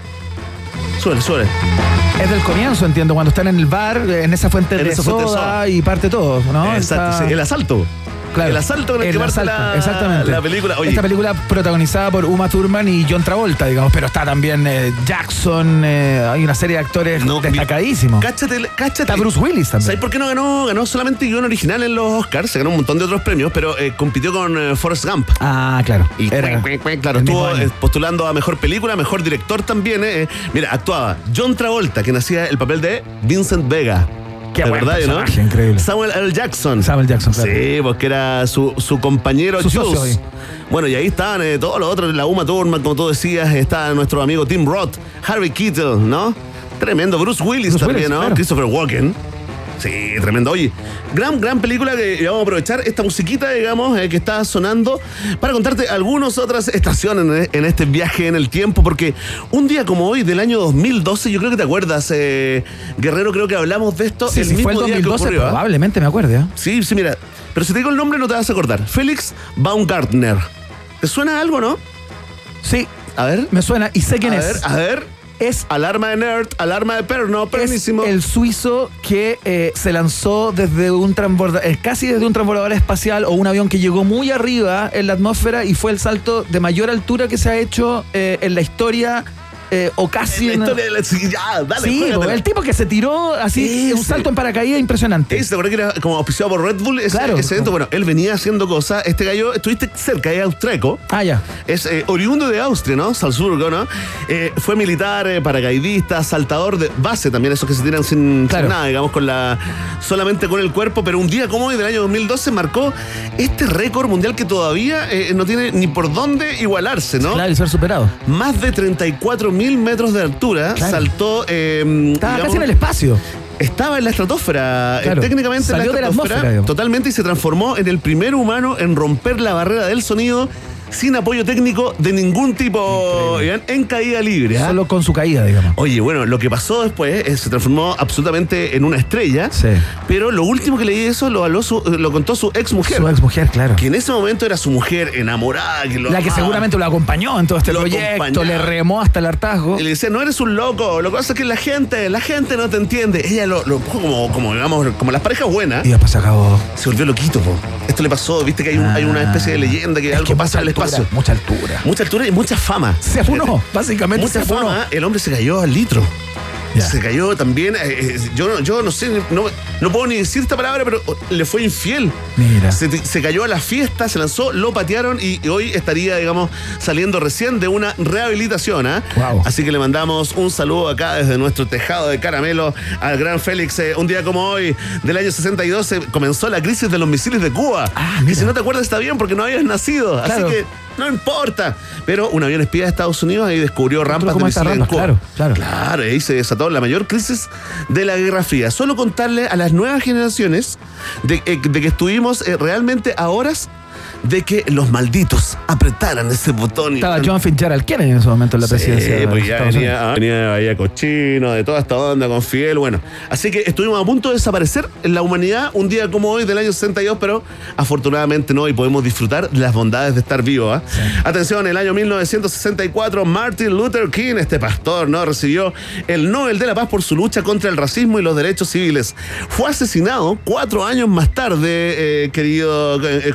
Suele, suele. Es del comienzo, entiendo, cuando están en el bar, en esa fuente En de esa soda, fuente de soda. y parte todo, ¿no? Exacto, Está- sí, el asalto. Claro. El asalto con el, El que parte asalto, la, exactamente. la película. Oye, Esta película protagonizada por Uma Thurman y John Travolta, digamos, pero está también eh, Jackson, eh, hay una serie de actores No, destacadísimos. cáchate, cáchate. Está Bruce Willis también. ¿Sabes por qué no ganó? Ganó solamente guión original en los Oscars, se ganó un montón de otros premios, pero eh, compitió con eh, Forrest Gump. Ah, claro. Y Era cuic, cuic, cuic, claro, el mismo estuvo año. eh, postulando a mejor película, mejor director también. eh. Mira, actuaba John Travolta, quien hacía el papel de Vincent Vega. Qué ¿De buen verdad, no? personaje, increíble. Samuel L. Jackson. Samuel Jackson, claro. Sí, porque era su, su compañero Su socio Juice. ahí. Bueno, y ahí estaban eh, todos los otros, la Uma Thurman, como tú decías, está nuestro amigo Tim Roth, Harvey Keitel, ¿no? Tremendo. Bruce Willis Bruce también, Willis, ¿no? claro. Christopher Walken. Sí, tremendo. Oye, gran, gran película que vamos a aprovechar esta musiquita, digamos, eh, que está sonando para contarte algunas otras estaciones en, en este viaje en el tiempo, porque un día como hoy, del año dos mil doce, yo creo que te acuerdas, eh, Guerrero, creo que hablamos de esto Sí, el si mismo fue el dos día mil que doce, ocurrió, ¿ah? probablemente me acuerde. ¿eh? Sí, sí, mira. Pero si te digo el nombre no te vas a acordar. Félix Baumgartner. ¿Te suena algo, no? Sí, A ver. me suena y sé quién a es. ver, a ver. Es Alarma de nerd, alarma de perno, pernísimo. Es el suizo que eh, se lanzó desde un transbordador, eh, casi desde un transbordador espacial o un avión que llegó muy arriba en la atmósfera y fue el salto de mayor altura que se ha hecho eh, en la historia. Eh, o casi La en- historia de la... Sí, ya, dale, sí, juégatela. porque el tipo que se tiró así, Ese. un salto en paracaídas impresionante. Ese, ¿te acuerdas que era como auspiciado por Red Bull? Ese, Claro. ese evento, bueno, él venía haciendo cosas. Este gallo, estuviste cerca, es austríaco. Ah, ya. Es eh, oriundo de Austria, ¿no? Salzburgo, ¿no? Eh, fue militar, eh, paracaidista, saltador de base también, esos que se tiran sin, Claro. sin nada, digamos, con la solamente con el cuerpo. Pero un día como hoy, del año dos mil doce, marcó este récord mundial que todavía eh, no tiene ni por dónde igualarse, ¿no? Claro, y ser superado. Más de treinta y cuatro mil metros de altura, Claro. saltó. Eh, Estaba digamos, casi en el espacio. Estaba en la estratosfera, eh, Claro. técnicamente Salió en de la la estratosfera, atmósfera, digamos. totalmente, y se transformó en el primer humano en romper la barrera del sonido sin apoyo técnico de ningún tipo, Iván, en caída libre. ¿ah? Solo con su caída, digamos. Oye, bueno, lo que pasó después es, se transformó absolutamente en una estrella, Sí. pero lo último que leí de eso lo, habló su- lo contó su ex mujer, Su ex mujer, claro. que en ese momento era su mujer enamorada, que lo La que amaba. seguramente lo acompañó en todo este Lo proyecto, acompañaba. le remó hasta el hartazgo. Y le decía, no eres un loco, lo que pasa es que la gente, la gente no te entiende. Ella lo, lo puso como, como, digamos, como las parejas buenas. Y después se acabó. Se volvió loquito, po. Esto le pasó, viste que hay, un- Ah. hay una especie de leyenda que Es algo que pasa en el mucha altura, espacio. Mucha altura. Mucha altura y mucha fama. Se apunó, básicamente Mucha se apunó. fama, el hombre se cayó al litro. Ya. Se cayó también, eh, eh, yo, no- yo no sé, no, no puedo ni decir esta palabra, pero le fue infiel. Mira. Se, se cayó a la fiesta, se lanzó, lo patearon y hoy estaría, digamos, saliendo recién de una rehabilitación. ¿ah? Wow. Así que le mandamos un saludo acá desde nuestro tejado de caramelo al gran Félix. Eh, un día como hoy, del año sesenta y dos, se comenzó la crisis de los misiles de Cuba. Ah, que mira. si no te acuerdas está bien porque no habías nacido. Claro. Así que no importa. Pero un avión espía de Estados Unidos ahí descubrió rampas de como estas misiles en rampas, Cuba. claro, claro. Claro, y ahí se desató la mayor crisis de la Guerra Fría. Solo contarle a las nuevas generaciones de, eh, de que estuvimos eh, realmente a horas de que los malditos apretaran ese botón. y- Estaba John Fitzgerald Kennedy en ese momento en la presidencia. Sí, de pues los ya Estados Unidos. venía, venía de Bahía Cochino, de toda esta onda con Fidel, bueno. Así que estuvimos a punto de desaparecer en la humanidad un día como hoy del año sesenta y dos, pero afortunadamente no, y podemos disfrutar de las bondades de estar vivo. ¿ah? Atención, el año mil novecientos sesenta y cuatro, Martin Luther King, este pastor, ¿no? Recibió el Nobel de la Paz por su lucha contra el racismo y los derechos civiles. Fue asesinado cuatro años más tarde, eh, querido eh, contertulio.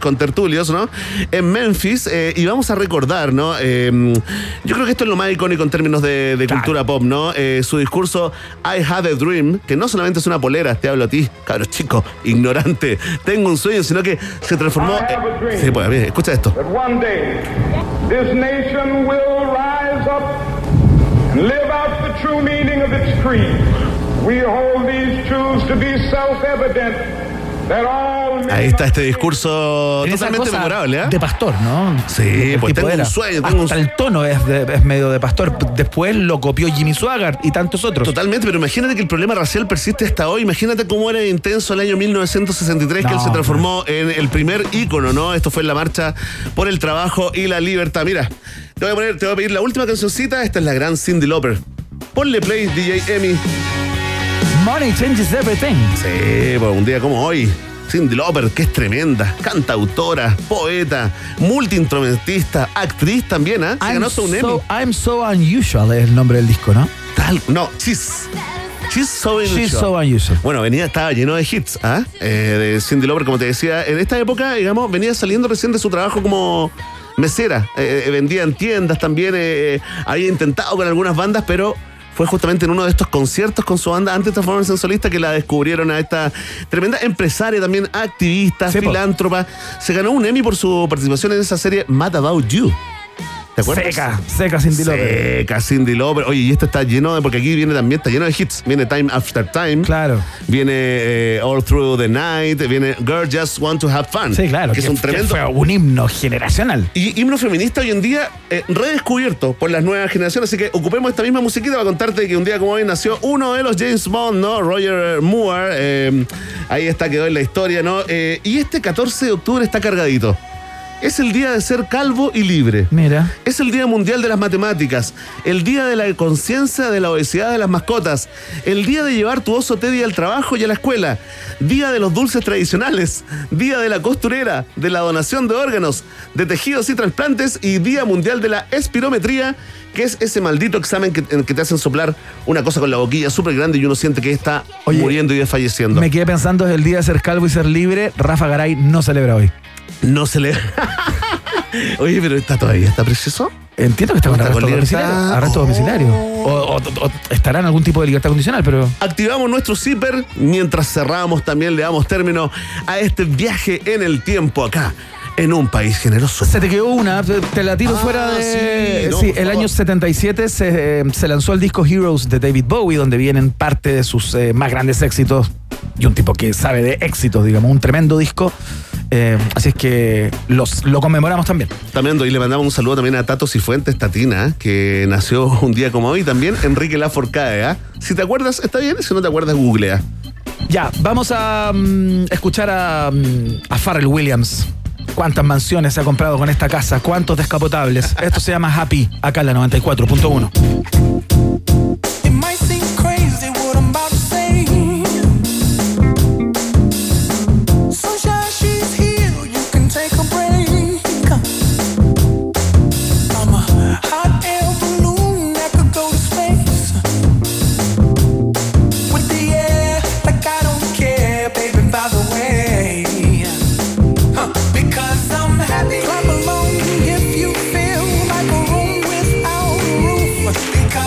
Studios, ¿no? En Memphis, eh, y vamos a recordar, ¿no? Eh, yo creo que esto es lo más icónico en términos de, de cultura pop, ¿no? Eh, su discurso I Had a Dream, que no solamente es una polera, te hablo a ti, cabros chico, ignorante, tengo un sueño, sino que se transformó... Eh, sí, pues, bien, escucha esto. That one day, this nation will rise up and live out the true meaning of its creed. We hold these truths to be self-evident that all men... Ahí está este discurso Tiene esa totalmente cosa memorable, ¿eh? de pastor, ¿no? Sí, El pues tipo tengo era. un sueño, tengo Hasta un... el tono es, de- es medio de pastor. Después lo copió Jimmy Swaggart y tantos otros. Totalmente, pero imagínate que el problema racial persiste hasta hoy. Imagínate cómo era intenso el año mil novecientos sesenta y tres, No, que él se transformó en el primer ícono, ¿no? Esto fue en la marcha por el trabajo y la libertad. Mira, te voy a poner, te voy a pedir la última cancioncita. Esta es la gran Cyndi Lauper. Ponle play, D J Emi. Money changes everything. Sí, pues un día como hoy. Cyndi Lauper, que es tremenda, cantautora, poeta, multiinstrumentista, actriz también, ¿ah? ¿eh? Se I'm ganó hasta un Emmy. so, I'm so unusual es el nombre del disco, ¿no? Tal, no, She's. She's so unusual. She's so unusual. Bueno, venía, estaba lleno de hits, ¿ah? Eh, de Cyndi Lauper, como te decía. En esta época, digamos, venía saliendo recién de su trabajo como mesera. Eh, eh, vendía en tiendas también. Eh, había intentado con algunas bandas, pero fue justamente en uno de estos conciertos con su banda antes de transformarse en solista que la descubrieron a esta tremenda empresaria, también activista, Sí, po. filántropa. Se ganó un Emmy por su participación en esa serie Mad About You. ¿Te acuerdas? Seca, seca Cyndi Lauper. Seca Cyndi Lauper. Oye, y esto está lleno de... Porque aquí viene también, está lleno de hits. Viene Time After Time. Claro. Viene eh, All Through the Night. Viene Girl Just Want to Have Fun. Sí, claro. Que es un tremendo... fue un himno generacional. Y himno feminista hoy en día eh, redescubierto por las nuevas generaciones. Así que ocupemos esta misma musiquita para contarte que un día como hoy nació uno de los James Bond, ¿no? Roger Moore. Eh, ahí está, quedó en la historia, ¿no? Eh, y este catorce de octubre está cargadito. Es el día de ser calvo y libre. Mira. Es el Día Mundial de las Matemáticas, el Día de la Conciencia de la Obesidad de las Mascotas, el Día de llevar tu oso Teddy al trabajo y a la escuela, Día de los Dulces Tradicionales, Día de la Costurera, de la Donación de Órganos, de Tejidos y Trasplantes y Día Mundial de la Espirometría, que es ese maldito examen que, en que te hacen soplar una cosa con la boquilla súper grande y uno siente que está Oye, muriendo y desfalleciendo. Me quedé pensando, es el día de ser calvo y ser libre. Rafa Garay no celebra hoy. No se le... Oye, pero está todavía, ¿está precioso? Entiendo que está con Está arresto con domiciliario. libertad. Arresto domiciliario. O, o- o estará en algún tipo de libertad condicional, pero... Activamos nuestro zipper mientras cerramos, también le damos término a este viaje en el tiempo acá, en un país generoso. Se te quedó una, te, te la tiro Ah, fuera de... sí, no, sí, por el favor. año setenta y siete se, eh, se lanzó el disco Heroes de David Bowie, donde vienen parte de sus eh, más grandes éxitos, y un tipo que sabe de éxitos, digamos, un tremendo disco. Eh, así es que los, lo conmemoramos también. También y le mandamos un saludo también a Tato Cifuentes Tatina, que nació un día como hoy. También Enrique Laforcade, ¿ah? Si te acuerdas, está bien. Si no te acuerdas, googlea. Ya, vamos a mm, escuchar a, mm, a Pharrell Williams. ¿Cuántas mansiones se ha comprado con esta casa? ¿Cuántos descapotables? Esto se llama Happy, acá en la noventa y cuatro punto uno. It might seem crazy what I'm about to say. Sunshine, she's here, you can take a break. I'm a hot air balloon that could go to space. With the air, like I don't care, baby, by the way. Huh, because I'm happy. Clap along if you feel like a room without a roof. Because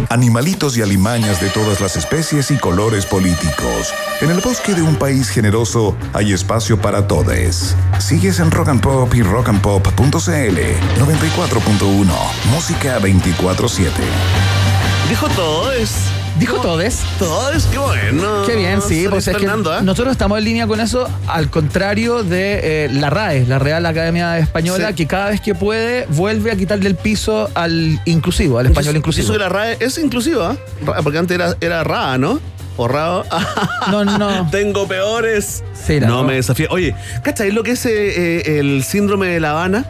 Animalitos y alimañas de todas las especies y colores políticos. En el bosque de un país generoso hay espacio para todes. Sigues en Rock and Pop y rock and pop punto c l. noventa y cuatro punto uno. Música veinticuatro siete. Dijo todo es. Dijo todes. Todes, qué bueno. Qué bien, sí. San Pues es que Fernando, ¿eh? nosotros estamos en línea con eso, al contrario de eh, la R A E, la Real Academia Española, Sí. que cada vez que puede vuelve a quitarle el piso al inclusivo, al español Eso- inclusivo. Eso de la R A E es inclusiva, Ra- porque antes era, era R A, ¿no? O R A. No, no. Tengo peores. Sí, la no R A. me desafía. Oye, ¿cachai lo que es eh, eh, el síndrome de La Habana?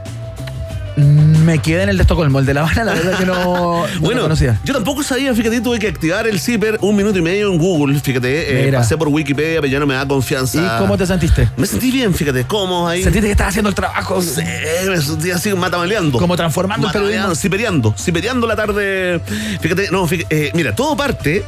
Me quedé en el de Estocolmo, el de La Habana, la verdad que no, no lo Bueno, conocía. yo tampoco sabía, fíjate, tuve que activar el zipper un minuto y medio en Google, fíjate, eh, Mira. pasé por Wikipedia, pero ya no me da confianza. ¿Y cómo te sentiste? Me sentí bien, fíjate, cómo ahí. ¿Sentiste que estabas haciendo el trabajo? Sí, me sentí así matamaleando. Como transformando el Matamaleando, periodismo. Siperiando, siperiando la tarde. Fíjate, no, fíjate, eh, mira, todo parte,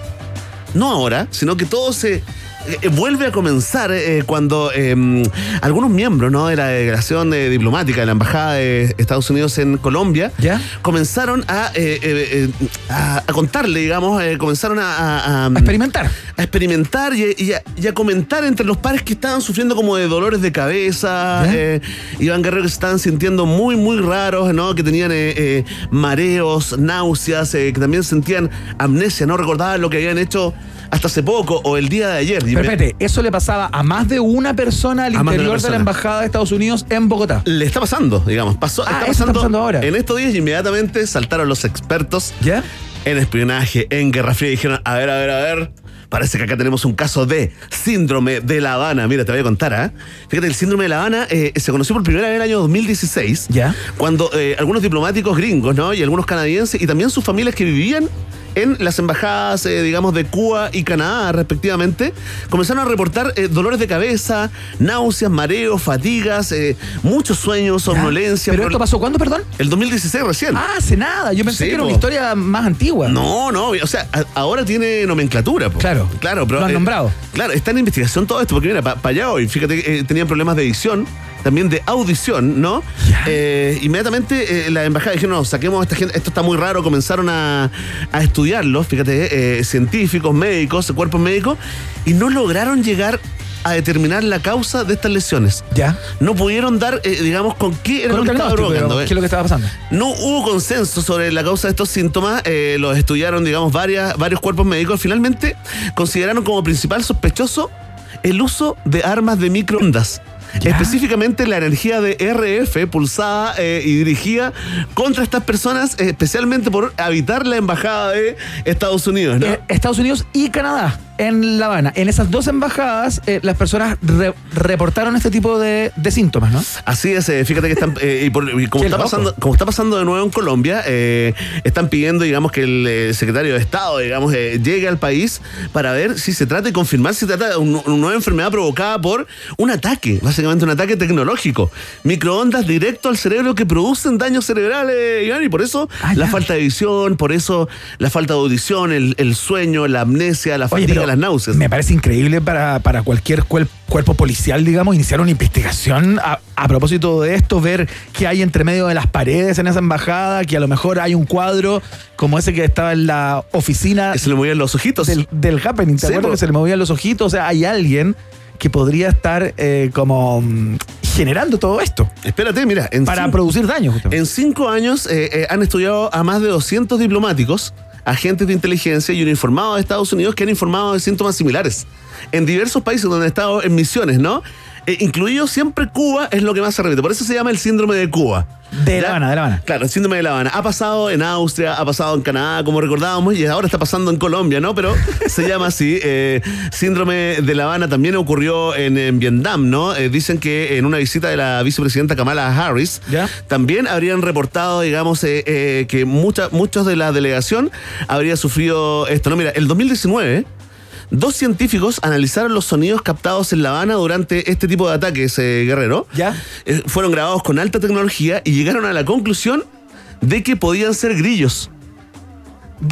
no ahora, sino que todo se eh, vuelve a comenzar eh, cuando eh, algunos miembros, ¿no?, de la delegación eh, diplomática de la Embajada de Estados Unidos en Colombia ¿Ya? comenzaron a, eh, eh, eh, a, a contarle, digamos, eh, comenzaron a, a- a- A experimentar. a experimentar y, y a, y a comentar entre los pares que estaban sufriendo como de dolores de cabeza, ¿Ya? eh, Iván Guerrero, que se estaban sintiendo muy, muy raros, ¿no? Que tenían eh, eh, mareos, náuseas, eh, que también sentían amnesia, no recordaban lo que habían hecho hasta hace poco o el día de ayer. Y Pero me- espérate, ¿eso le pasaba a más de una persona al A más de una interior de, la persona. Embajada de Estados Unidos en Bogotá? Le está pasando, digamos, pasó, Ah, está, eso está pasando pasando ahora. en estos días y inmediatamente saltaron los expertos ¿Ya? en espionaje, en Guerra Fría y dijeron, a ver, a ver, a ver, parece que acá tenemos un caso de síndrome de La Habana. Mira, te voy a contar, ¿ah? Fíjate, el síndrome de La Habana eh, se conoció por primera vez en el año dos mil dieciséis, ¿Ya? cuando eh, algunos diplomáticos gringos, ¿no?, y algunos canadienses y también sus familias que vivían en las embajadas, eh, digamos, de Cuba y Canadá, respectivamente, comenzaron a reportar eh, dolores de cabeza, náuseas, mareos, fatigas, eh, muchos sueños, somnolencia. ¿Pero pro- esto pasó cuándo, perdón? El dos mil dieciséis recién. Ah, hace nada. Yo pensé Sí, que era po. una historia más antigua. No, no, o sea, a- ahora tiene nomenclatura. Po. Claro. Claro, pero. Lo han nombrado. Claro, está en investigación todo esto, porque mira, para allá hoy, fíjate, eh, tenían problemas de edición, también de audición, ¿no? Eh, inmediatamente eh, la embajada dijeron, no, saquemos a esta gente, esto está muy raro, comenzaron a, a estudiarlo, fíjate, eh, científicos, médicos, cuerpos médicos, y no lograron llegar a determinar la causa de estas lesiones. ¿Ya? No pudieron dar, eh, digamos, con qué era Con lo un que estaba diagnóstico, provocando. ¿qué eh. es lo que estaba pasando? No hubo consenso sobre la causa de estos síntomas, eh, los estudiaron, digamos, varias, varios cuerpos médicos. Finalmente consideraron como principal sospechoso el uso de armas de microondas. ¿Ya? Específicamente la energía de R F pulsada eh, y dirigida contra estas personas, eh, especialmente por habitar la embajada de Estados Unidos, ¿no? Eh, Estados Unidos y Canadá, en La Habana. En esas dos embajadas, eh, las personas re- reportaron este tipo de, de síntomas, ¿no? Así es, eh, fíjate que están, eh, y, por- y como, Qué está loco. pasando, como está pasando de nuevo en Colombia, eh, están pidiendo, digamos, que el eh, secretario de Estado, digamos, eh, llegue al país para ver si se trata y confirmar si se trata de un- una nueva enfermedad provocada por un ataque, básicamente un ataque tecnológico. Microondas directo al cerebro que producen daños cerebrales, Iván, y por eso Ah, la ya. falta de visión, por eso la falta de audición, el, el sueño, la amnesia, la Oye, fatiga, pero las náuseas. me parece increíble para, para cualquier cuel- cuerpo policial, digamos, iniciar una investigación a, a propósito de esto, ver qué hay entre medio de las paredes en esa embajada, que a lo mejor hay un cuadro como ese que estaba en la oficina Que se le movían los ojitos. del, del happening. ¿Te Sí, acuerdas po. que se le movían los ojitos? O sea, hay alguien que podría estar eh, como mm, generando todo esto Espérate, mira, en para cinco- producir daño. justamente. En cinco años eh, eh, han estudiado a más de doscientos diplomáticos, agentes de inteligencia y uniformados de Estados Unidos que han informado de síntomas similares en diversos países donde han estado en misiones, ¿no? Eh, incluido siempre Cuba, es lo que más se repite. Por eso se llama el síndrome de Cuba. De ¿Ya? La Habana, de La Habana. Claro, el síndrome de La Habana. Ha pasado en Austria, ha pasado en Canadá, como recordábamos, y ahora está pasando en Colombia, ¿no? Pero se llama así. Eh, síndrome de La Habana también ocurrió en, en Vietnam, ¿no? Eh, dicen que en una visita de la vicepresidenta Kamala Harris, ¿Ya? también habrían reportado, digamos, eh, eh, que mucha, muchos de la delegación habría sufrido esto. No, mira, el dos mil diecinueve... Dos científicos analizaron los sonidos captados en La Habana durante este tipo de ataques, eh, Guerrero. ¿Ya? Eh, fueron grabados con alta tecnología y llegaron a la conclusión de que podían ser grillos.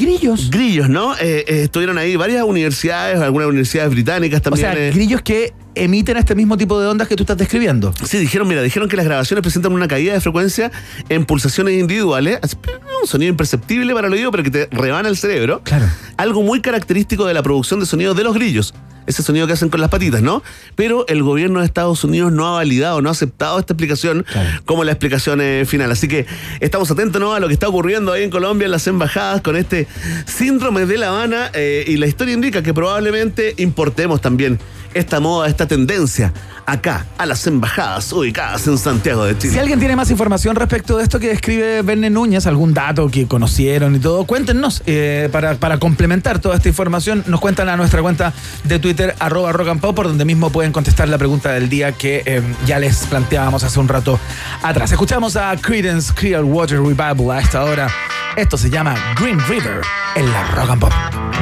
Grillos. Grillos, ¿no? Eh, eh, estuvieron ahí varias universidades, algunas universidades británicas O también. sea, eh, grillos que emiten este mismo tipo de ondas que tú estás describiendo. Sí, dijeron, mira, dijeron que las grabaciones presentan una caída de frecuencia en pulsaciones individuales, un sonido imperceptible para el oído, pero que te rebana el cerebro. Claro. Algo muy característico de la producción de sonidos de los grillos. Ese sonido que hacen con las patitas, ¿no? Pero el gobierno de Estados Unidos no ha validado, no ha aceptado esta explicación claro. como la explicación eh, final. Así que estamos atentos, ¿no?, a lo que está ocurriendo ahí en Colombia, en las embajadas, con este síndrome de La Habana. Eh, y la historia indica que probablemente importemos también esta moda, esta tendencia acá, a las embajadas ubicadas en Santiago de Chile. Si alguien tiene más información respecto de esto que describe Verne Núñez, algún dato que conocieron y todo, cuéntenos eh, para, para complementar toda esta información. Nos cuentan a nuestra cuenta de Twitter, arroba rock and pop, por donde mismo pueden contestar la pregunta del día que eh, ya les planteábamos hace un rato atrás. Escuchamos a Creedence Clearwater Revival a esta hora. Esto se llama Green River en la Rock and Pop.